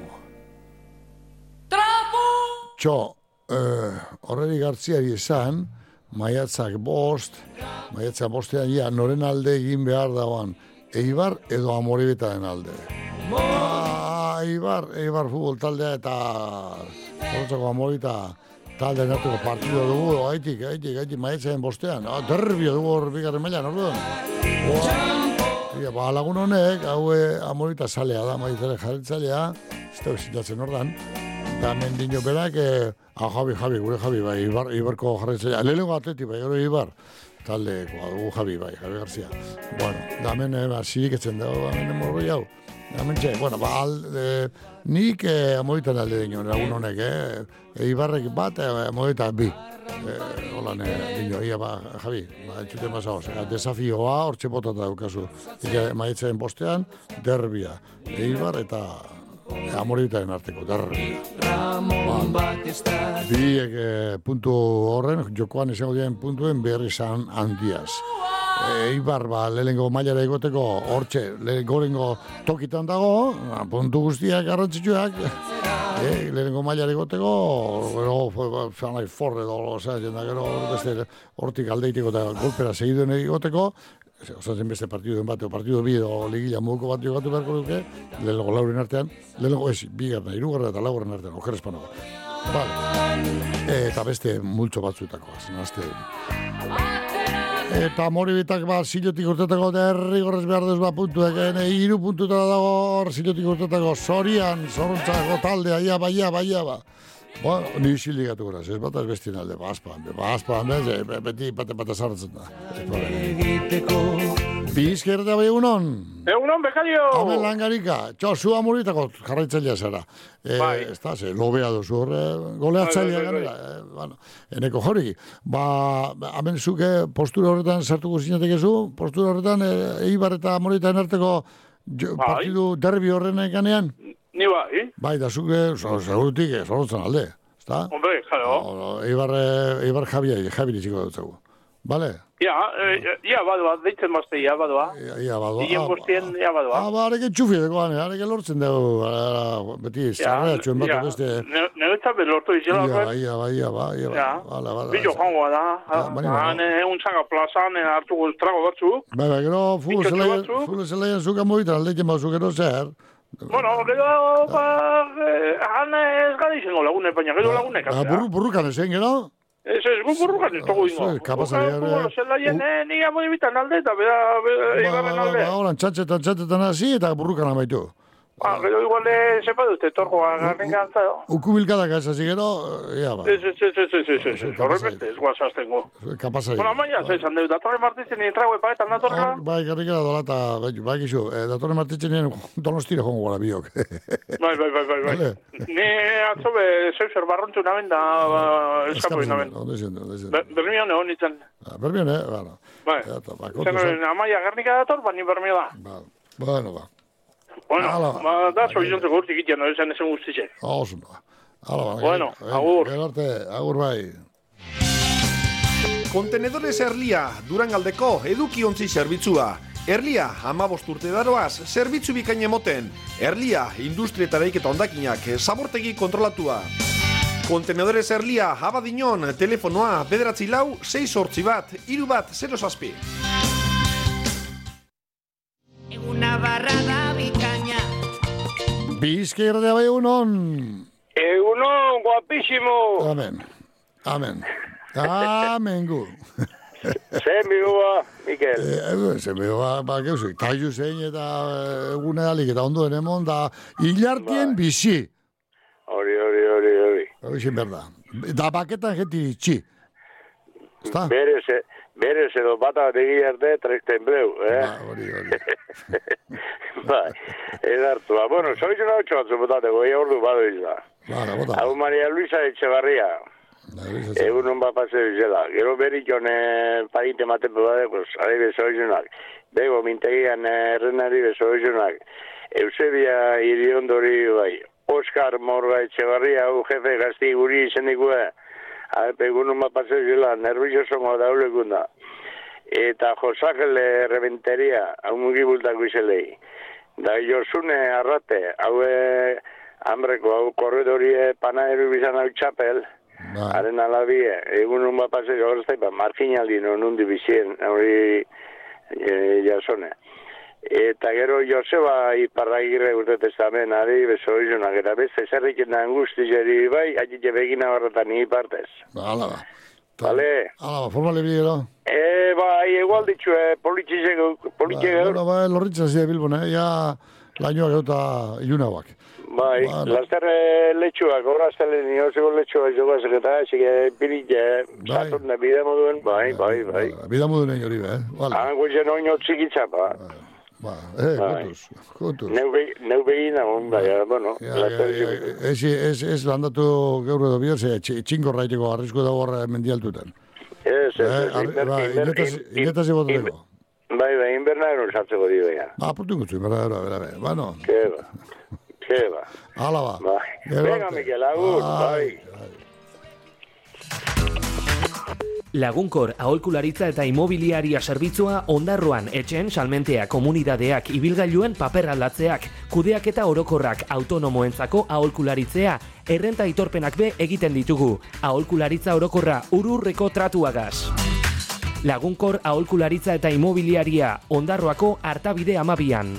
Trapu!
Txo, horreri gartziari esan, maiatzak bost, maiatzak bostean, ja, noren alde egin behar dagoan, Eibar edo Amoribetaren alde. Ah, Eibar, Eibar futbol taldea eta Zorrotzako Amorita talde nartuko partido dugu, haitik, haitik, haitik, maiatzaren bostean. Ah, derbio dugu hor bigarren mailan, orduan. Ia, ba, lagun honek, hau Amorita salea da, maiatzaren jarretzalea, ez da bizitatzen ordan. Da mendino berak, eh, ah, Javi, Javi, gure Javi, bai, Ibar, Ibarko jarretzaia, lehenengo atleti, bai, gero Ibar, talde, dugu Javi, bai, Javi Garcia. Bueno, da men, eh, zirik etzen dago, da men, morroi hau. Da men, txe, bueno, ba, al, eh, nik eh, amoitan alde dino, lagun honek, eh, e, Ibarrek bat, eh, amoitan bi. Eh, holan, eh, dino, ia, ba, Javi, ba, entzute mazaoz, eh, desafioa, hortxe botata daukazu. Ika, maitzen bostean, derbia, Eibar eta Amoritaren arteko, derbia. Ba, biek eh, puntu horren, jokoan izango diren puntuen berri zan handiaz. Eibar, ba, lehenengo mailara egoteko, hortxe, lehenengo tokitan dago, puntu guztiak garrantzitsuak, eh, lehenengo mailara egoteko, gero, fanai forre edo, gero, beste hortik aldeiteko eta golpera segiduen egoteko, osatzen beste partiduen bateo, partidu bi edo ligila muguko bat jogatu beharko duke, lehenengo lauren artean, lehenengo ez, bigarna, irugarra eta lauren artean, oker espanago. Vale. Eta beste multxo batzuetakoaz, nazte. Eta moribitak ba, zilotik urtetako derrigorrez behar duz ba puntuek, ene iru puntutara dago hor zilotik urtetako zorian, zorrontzako taldea, ia ba, ia ba, ia ba. Bueno, ni isildik gatu gura, ez bat ez bestien alde, ba, aspan, ba, aspan, be, beti pate-pate sarratzen da. Bizker eta bai egunon?
Egunon, bekario!
Hamen langarika, txo, zu amuritako jarraitzailea zara. E, bai. Ez da, ze, lobea duzu hor, goleatzailea ganera. E, bueno, eneko jori. Ba, hamen zuke postura horretan sartuko zinatekezu, postura horretan e, Eibar eta Amoritaen arteko jo, bai. Partidu derbi horren ganean?
Ni bai.
Bai, da zuke, segurutik, zorrotzen alde. Ezta?
Hombre, claro.
Eibar, Eibar Javi, Javi ditxiko dut zego. Vale?
Ja, ia badua, deitzen mazte, ia badua.
Ia badua.
Dien guztien, ia badua.
Ah, ba, areke txufi dagoan, areke lortzen dugu, beti, zarrea txuen bat, beste...
Neretzat bet lortu izela,
Ia, ia, ba, ia, ba, ia, ba. Bala, bala.
Bilo joangoa da. Han egun txanga plazan, hartu guztrago batzuk.
Bai, bai, gero, fugu zelaien zuka moitan, aldeiten batzuk, gero zer...
Bueno, gero, ba, han ez gara izango lagunek, baina gero lagunek.
Burrukan ezen, gero?
Ez ez, gu burrukan ez togu ingo.
Kapazari gara.
Zelaien, ni gamo dibitan alde eta bera, igarren alde.
Ba, horan, txantxetan, txantxetan hasi eta burrukan amaitu.
Ah, gero igual sepa dute, torgoa garren gantza.
Ukumilkadak ez gero, ia ba.
Ez, ez, ez, ez, ez, ez, ez, horre beste, ez guazazten gu.
Kapazari.
Bueno, maia, zeizan deu, datorre martitzen nien trago epaetan datorrela?
Bai, garrikera dola eta, bai, gizu, datorre martitzen nien donostire jongo gara biok.
Bai, bai, bai, bai, bai. Ni atzo be, zeuser barrontzu naben da, eskapo naben.
Ondo izan, ondo izan.
Bermion egon nintzen.
Bermion, eh, bueno.
Bai, zen, amaia garnika dator, bani bermio da.
Bueno, ba.
Bueno, ba, da, soizontzeko urtik itian, no, esan esan guztize.
Oso, ba.
Bueno, agur.
Gero arte, agur bai.
Kontenedores Erlia, Durangaldeko edukiontzi zerbitzua. Erlia, amabost urte daroaz, zerbitzu bikain emoten. Erlia, industrietareik eta ondakinak, zabortegi kontrolatua. Kontenedores Erlia, abadinon, telefonoa, bederatzi lau, sei sortzi bat, iru bat, zero zazpi.
Una barrada bikaina.
Bizkaia de bai egunon.
Egunon, guapísimo.
Amen. Amen. Amen gu.
Zemioa, Mikel.
Eh, zemioa, ba, geuzik, taiu zein eta egune alik eta ondo denemon, da hilartien bizi.
Hori, hori, hori, hori.
Hori zin berda. Da baketan jeti txi. Está?
Berez, berez edo bata degi arte trekten breu, eh?
Ba, hori, hori.
Bai, edartu. Bueno, soiz una ocho batzu botateko, ia ordu bado izla.
Vale, bota.
Hau Maria Luisa Etxebarria. Egun hon bat paseo izela. Gero berik jone paginte matepe bade, pues, aribe soizunak. Bego, mintegian errenari besoizunak. Eusebia Iriondori, bai. Oskar Morga Etxebarria, hau jefe gazti guri izendikue. Egun hon bat paseo izela, nervizio zongo daulekun da. Eta Josakele Reventeria, hau mugibultako izelei. Da Josune Arrate, hau hambreko, hau korredorie panaderu bizan hau txapel, haren alabie, egun un bat paseo horrezta, ba, marginaldi non undi bizien, hori jasone. Eta gero Joseba Iparragirre urte testamen, ari beso izunak, eta beste zerriken da angustizeri bai, agite begina horretan ipartez.
Hala ba.
Vale.
Hala ba, formale bidero.
E, bai, igual ditxu, eh, politxizeko, politxizeko.
Bueno, ba, lorritzen zide Bilbon, eh, ja, lainoak eta ilunauak.
Bai, laster letxuak, horaztelen niozeko letxuak jogazek eta esike piritxe, saturne bide moduen, bai, bai, bai.
Bide moduen egin hori, eh?
Hango zen oino txikitza,
Ba, eh, kontuz, kontuz.
Neu begin nagoen, bai, bueno, laster zibiko.
Ez landatu gaur edo bihar, ze txinkorra iteko arrizko dago horre mendialtutan.
Ez, ez, ez,
ingetaz egoteko.
Bai, bai, invernaero sartzeko dio, ja.
Ba, apuntu gutzu, invernaero, bera, bera, bueno.
Ke ba, ke ba.
Hala ba.
Bai, venga, Mikel, agur, bai.
Lagunkor aholkularitza eta imobiliaria zerbitzua ondarroan etxen salmentea komunidadeak ibilgailuen paper aldatzeak, kudeak eta orokorrak autonomoentzako aholkularitzea, errenta aitorpenak be egiten ditugu, aholkularitza orokorra ururreko tratuagaz. Lagunkor aholkularitza eta imobiliaria Ondarroako Artabide amabian.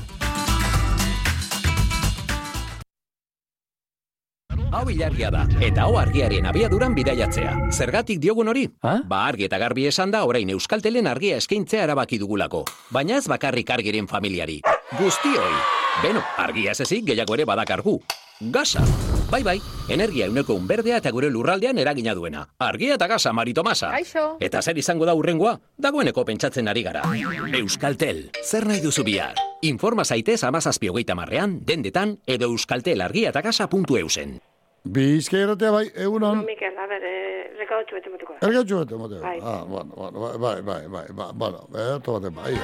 Hau ilargia da, eta hau argiaren abiaduran bidaiatzea. Zergatik diogun hori? Ha? Ba argi eta garbi esan da orain Euskaltelen argia eskaintzea erabaki dugulako. Baina ez bakarrik argiren familiari. Guztioi! Beno, argia ez ezik gehiago ere badakargu. Gasa! Bai, bai, energia euneko unberdea eta gure lurraldean eragina duena. Argia eta gasa, Mari Tomasa.
Kaixo.
Eta zer izango da hurrengoa? Dagoeneko pentsatzen ari gara. Euskaltel, zer nahi duzu bihar? Informa zaitez amazazpi hogeita marrean, dendetan, edo euskaltel argia eta gasa puntu eusen.
Bizkai erratea bai, egunon.
No, Mikel, a ber, errekadotxu bete moteko.
Errekadotxu bete moteko.
Bai.
Ah, bueno, bueno, bai, bai, bai, bai, bueno, erto bate bai.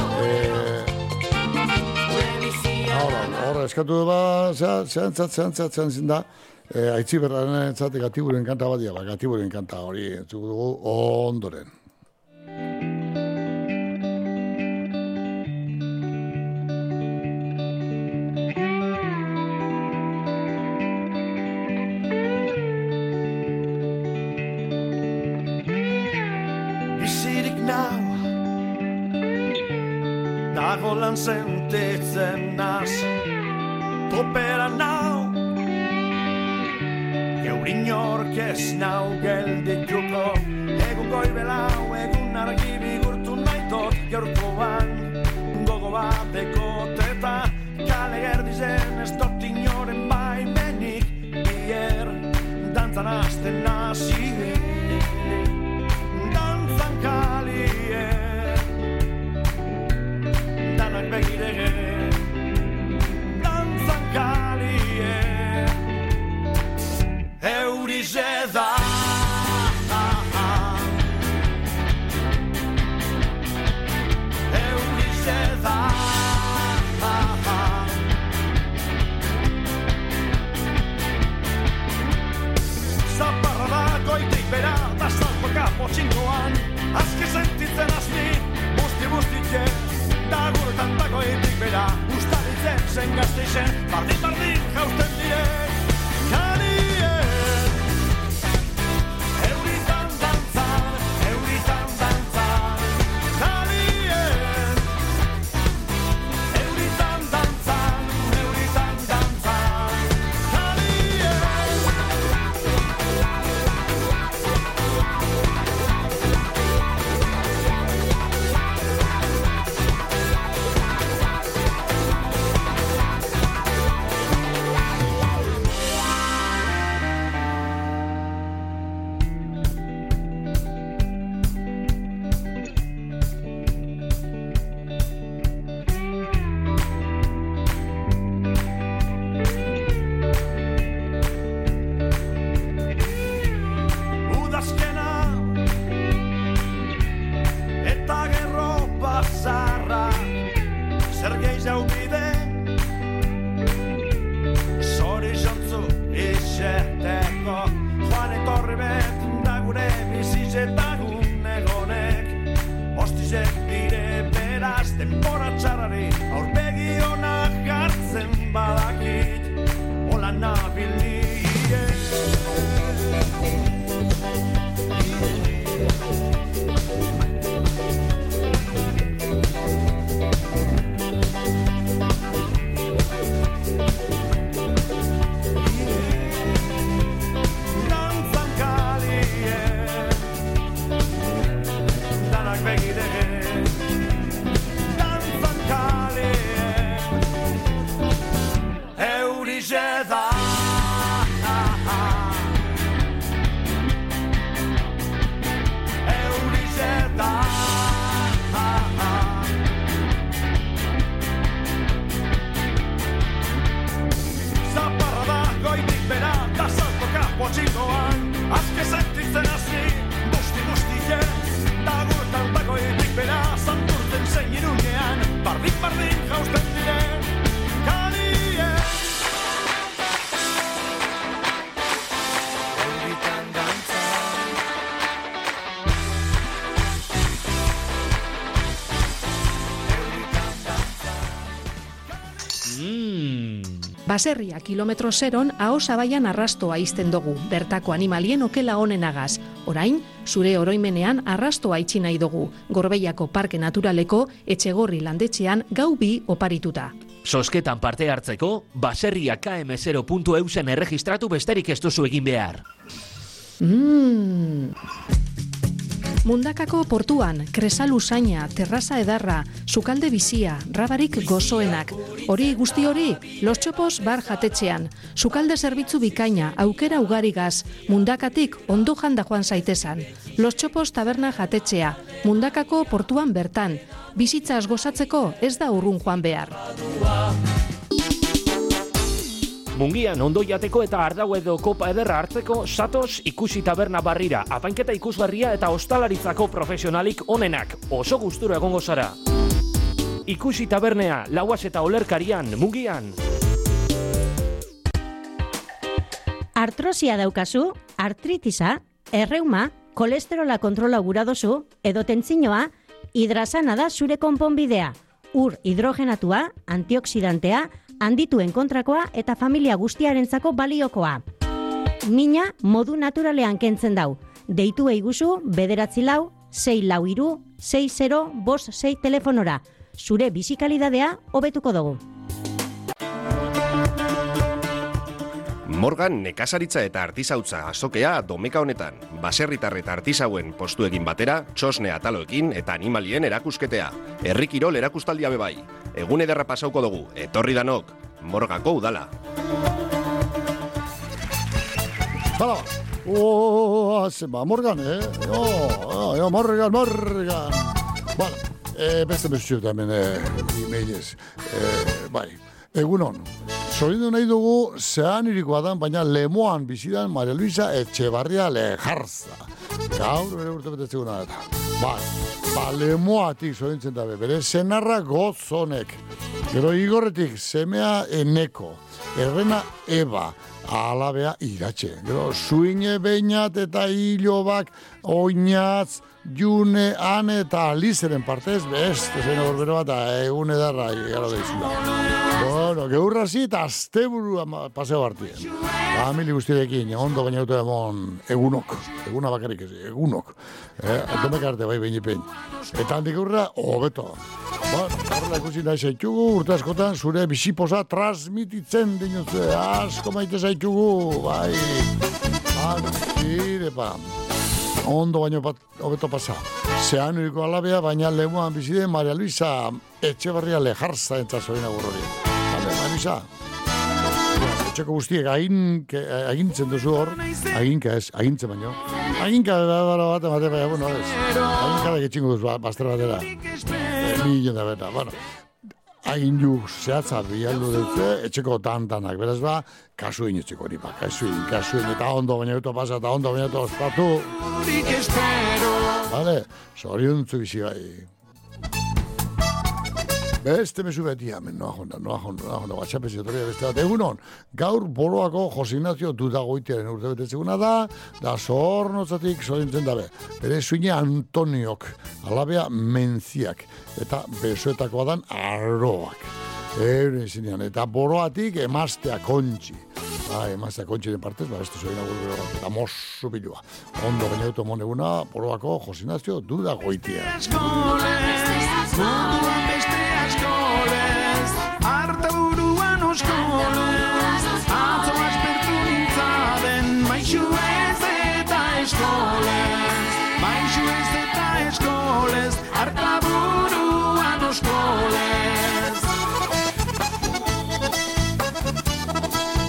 Ahora, ahora, eskatu ba, zehan, zehan, zehan, zehan, zehan zin da, aitzi berraren entzate gatiburen kanta bat dira, gatiburen kanta hori entzuko dugu ondoren.
Dago lan sentitzen naz, topera nau, geurin ork ez nau geldituko, egun goibelau, egun argi bigurtu naitot, gaurkoan gogo bateko teta, kale gerdizen ez dut inoren baimenik, bier dantzan azten nazi, dantzan kalie. Begirege, dantzan kalie, eurize da. Eurize da. Zaparra da goitik bera, da salpoka potxingoan, azki sentitzen azni, busti-bustitxe. Daguretan dagoetik bera, ustaritzen zen gazteizen, bardin-bardin jausten direk, kanien. Euritan dantzan, euritan dantzan, kanien. Euritan dantzan, euritan dantzan, kanien. Eurixe da Eurixe da Zaparra da goitik bera da saltoka potxikoan azke sentitzen hasi busti bustike da gurtan da goitik bera santurtzen zein irunean bardin bardin jausten diren kalie Euritan dantza
Baserria kilometro zeron ahosabaian arrastoa izten dugu, bertako animalien okela honenagaz. Orain, zure oroimenean arrastoa itxi nahi dugu, Gorbeiako Parke Naturaleko Etxegorri landetxean gau bi oparituta.
Sosketan parte hartzeko, baserria k m zero puntu e u zen erregistratu besterik ez duzu egin behar.
Mmm... Mundakako portuan, kresalu zaina, terraza edarra, sukalde bizia, rabarik gozoenak. Hori guzti hori, Los Txopos bar jatetxean. Sukalde zerbitzu bikaina, aukera ugarigaz, mundakatik ondo janda joan zaitezan. Los Txopos taberna jatetxea, Mundakako portuan bertan. Bizitzaz gozatzeko ez da urrun joan behar.
Mungian ondo jateko eta ardau edo kopa ederra hartzeko satoz ikusi taberna barrira, apainketa ikusgarria eta ostalaritzako profesionalik onenak, oso gustura egongo zara. Ikusi tabernea, lauaz eta olerkarian, Mungian.
Artrosia daukazu, artritisa, erreuma, kolesterola kontrola gura dozu, edo tentzinoa, hidrasana da zure konponbidea. Ur hidrogenatua, antioxidantea, handituen kontrakoa eta familia guztiarentzako baliokoa. Mina modu naturalean kentzen dau. Deitu eiguzu bederatzi lau, sei lau iru, sei zero, bost sei telefonora. Zure bizikalidadea hobetuko dugu.
Morgan nekazaritza eta artisautza azokea domeka honetan. Baserritar eta artisauen postuekin batera, txosne ataloekin eta animalien erakusketea. Herri kirol erakustaldia bebai. Egun ederra pasauko dugu, etorri danok, Morgako udala.
Hala, ooo, zema, Morgan, eh? Oh, oh, Morgan, Morgan. Bala, eh, beste mesutxu hemen e-mailez. Eh, bai, egunon. Zorindu nahi dugu zean irikoa dan, baina Lemoan bizidan Maria Luisa Etxebarria Lejarza. Gaur bere urte betetzeguna eta. Ba, ba Lemoatik zorintzen dabe, bere senarra gozonek. Gero Igorretik semea Eneko, Errena Eba, alabea Iratxe. Gero Suine Beinat eta Ilobak, Oinatz, June, Ane eta Alizeren partez, beste zen gorbero bat, egun edarra, gara da izula. Bueno, geurrazi eta asteburua paseo hartien. Famili guztirekin, ondo bainautu emon egunok. Eguna bakarik ez, egunok. Eh, Domek arte bai beinipen. Eta handik eurra, hobeto. Bueno, horrela ikusi nahi zaitugu, urte askotan zure bizipoza transmititzen dinutze. Asko maite zaitugu, bai. Antire, pa. Ondo baino bat hobeto pasa. Zean uriko alabea, baina Lemoan bizide Maria Luisa Etxebarria Lejarza entzazoina burrori. Hale, Maria Luisa. Etxeko guztiek agintzen duzu hor. Aginka ez, agintzen baino. Aginka da bat emate, baina, bueno, ez. Aginka da getxingo duzu, bazter batera. Milion da beta, bueno. Agin juk zehatzat bialdu dutze, etxeko tantanak. Beraz ba, kasu inotzeko hori, ba, kasu in, kasu in, eta ondo baina dutu pasa, eta ondo baina dutu ospatu. Vale, zoriontzu bizi bai. Beste mesu beti hemen, noa jonda, noa jonda, noa jonda, batxapezi otorria beste bat. Egunon, gaur Boroako Jose Ignacio Dudagoitiaren urte betetzeguna da, da zornotzatik zorintzen dabe. Bere suine Antoniok, alabea Menziak, eta besoetakoa dan Arroak. Euren zinean, eta Boroatik emaztea Kontxi. Ba, emaztea Kontxiren partez, ba, beste zoina gure bat, eta mosu bilua. Ondo baina dut emon eguna, Boroako Jose Ignacio Dudagoitia.
Eskolez, arte buruan oskolez, atzo aspertu nintzaden, maixu ez eta eskolez, maixu ez eta eskolez, arte buruan oskolez.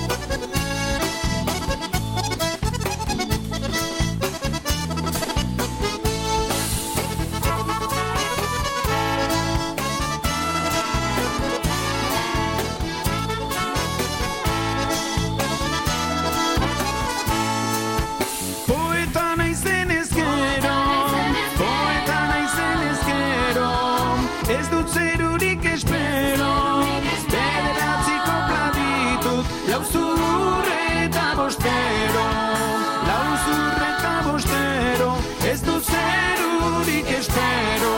Lauzurreta bostero, lauzurreta bostero, ez du zerurik espero.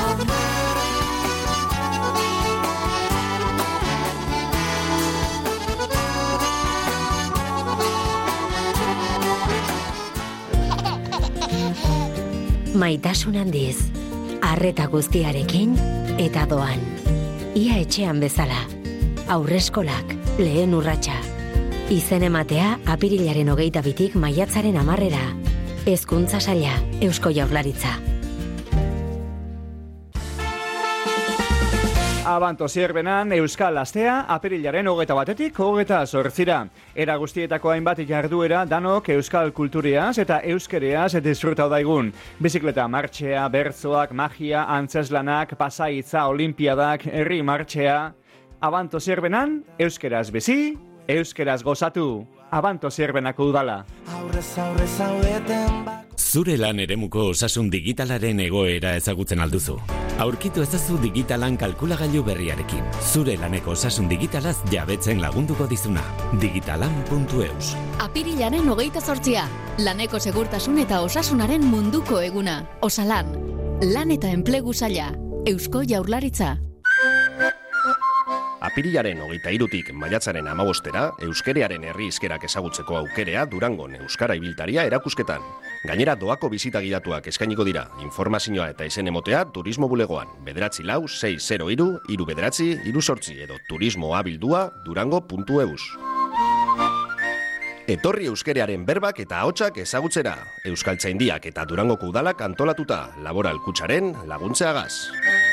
Maitasun handiz, arreta guztiarekin eta doan. Ia etxean bezala, aurreskolak lehen urratsa. Izen ematea apirilaren hogeita bitik maiatzaren amarrera. Hezkuntza saila, Eusko Jaurlaritza.
Abanto zierbenan Euskal Astea apirilaren hogeita batetik hogeita zortzira. Era guztietako hainbat jarduera danok euskal kulturiaz eta euskereaz disfrutau daigun. Bizikleta martxea, bertzoak, magia, antzeslanak, pasaitza, olimpiadak, herri martxea. Abanto zierbenan, euskeraz bizi, euskeraz gozatu. Abanto zierbenako udala.
Aurrez aurrez zaudeten
Zure lan eremuko osasun digitalaren egoera ezagutzen alduzu. Aurkitu ezazu digitalan kalkulagailu berriarekin. Zure laneko osasun digitalaz jabetzen lagunduko dizuna. digitalan puntu eus.
Apirilaren hogeita zortzia. Laneko segurtasun eta osasunaren munduko eguna. Osalan. Lan eta enplegu saila. Eusko Jaurlaritza.
Apirilaren hogeita hirutik maiatzaren hamabostera, euskerearen herri hizkerak ezagutzeko aukerea Durangon euskara ibiltaria erakusketan. Gainera doako bisita gidatuak eskainiko dira, informazioa eta izen emotea turismo bulegoan, bederatzi lau, sei zero hiru, hiru bederatzi, hiru sortzi edo turismoa bildua durango puntu eus. Etorri euskerearen berbak eta ahotsak ezagutzera, Euskaltzaindiak eta Durangoko udalak antolatuta, laboral kutsaren laguntzeagaz.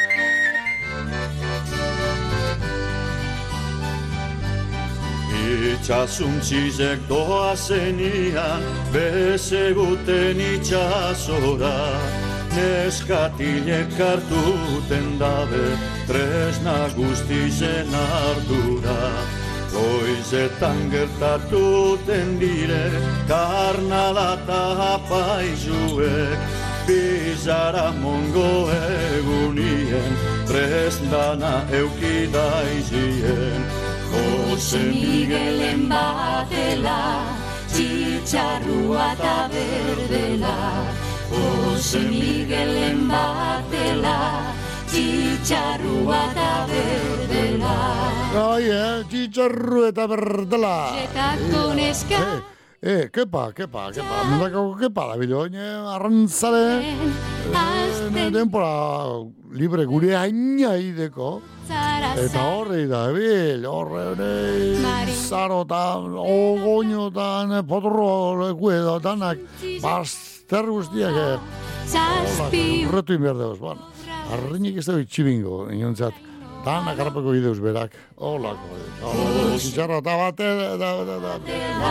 Itxasuntxizek doa zenian, bezeguten itxasora, neskatilek hartuten dabe, tresna guztizen ardura. Goizetan gertatuten dire, karnala eta apaizuek, bizara mongo egunien, tresndana eukidaizien. Jose Miguelen batela, txitxarrua eta berdela. Jose Miguelen batela, txitxarrua eta berdela.
Ai, eh, txitxarru eta berdela.
Etako neska.
Eh, eh, kepa, kepa, kepa. Mundako kepa da bilo, arrantzale. Eh, denpora libre gure haina ideko. Eta horre da, bil, horre, horre, zarotan, ogoinotan, potorro lekuedo, danak, bazter guztiak, urretu inberdeoz, bueno, arrinik ez da bitxibingo, inontzat, danak harapeko bideuz berak, holako, txitxarra eta bate, da, da, da,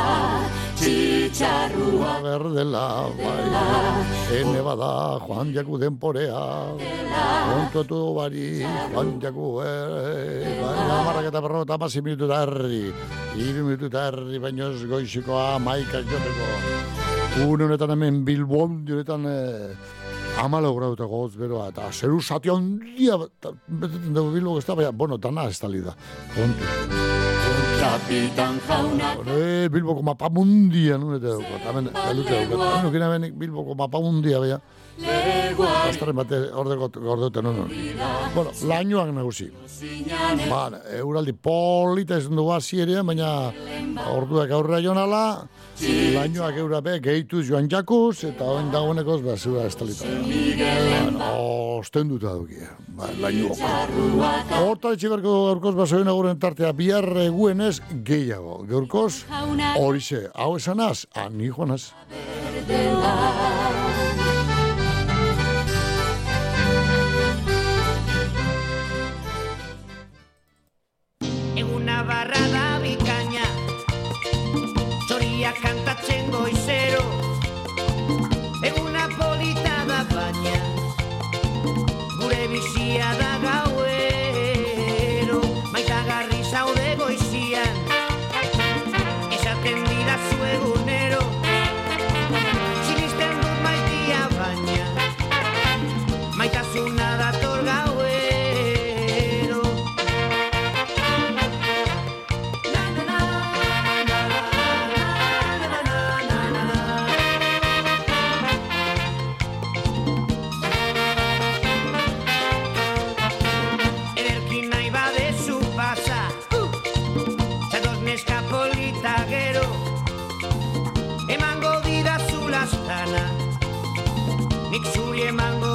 txitxarrua berdela, bai, ene bada, Juan Jaku denporea, kontotu bari, Juan Jaku, bai, amarrak eta berro eta masi minutu eta herri, hiru minutu eta herri, baino ez goizikoa, maikak joteko, une honetan hemen Bilbon, honetan, amalo grauta goz beroa, eta zeru zati handia, betetzen dugu Bilbo ez da, baina, bueno, dana ez talida, kontu. Kapitan jauna. Eh, Bilboko mapamundia, nunete dugu, hemen, elute dugu, hemen ukina benik Bilboko mapamundia, baina, Bastarren bate gordeuten, no, no. Bueno, lainoak nagusi. Ba, euraldi polita izan dugu hasierean, baina orduak aurrera jonala, lainoak eurape gehituz joan jakuz, eta oin dagoenekoz, ba, zura estalita. Bueno, ostenduta duki, ba, lainoak. Horta etxiberko gaurkoz, basoen aguren tartea, bihar eguenez gehiago. Gaurkoz, horixe, hau esanaz, ani joanaz.
Eguna barra da bikaina, txoria kantatzen goizero. Eguna polita da baina, gure bizia da gauero. Maitagarri zaude goizian, esaten didazu egunero. Sinisten dut maitia baina, maitasuna dator gauero. eta gero emango didazu lastana, nik zuri emango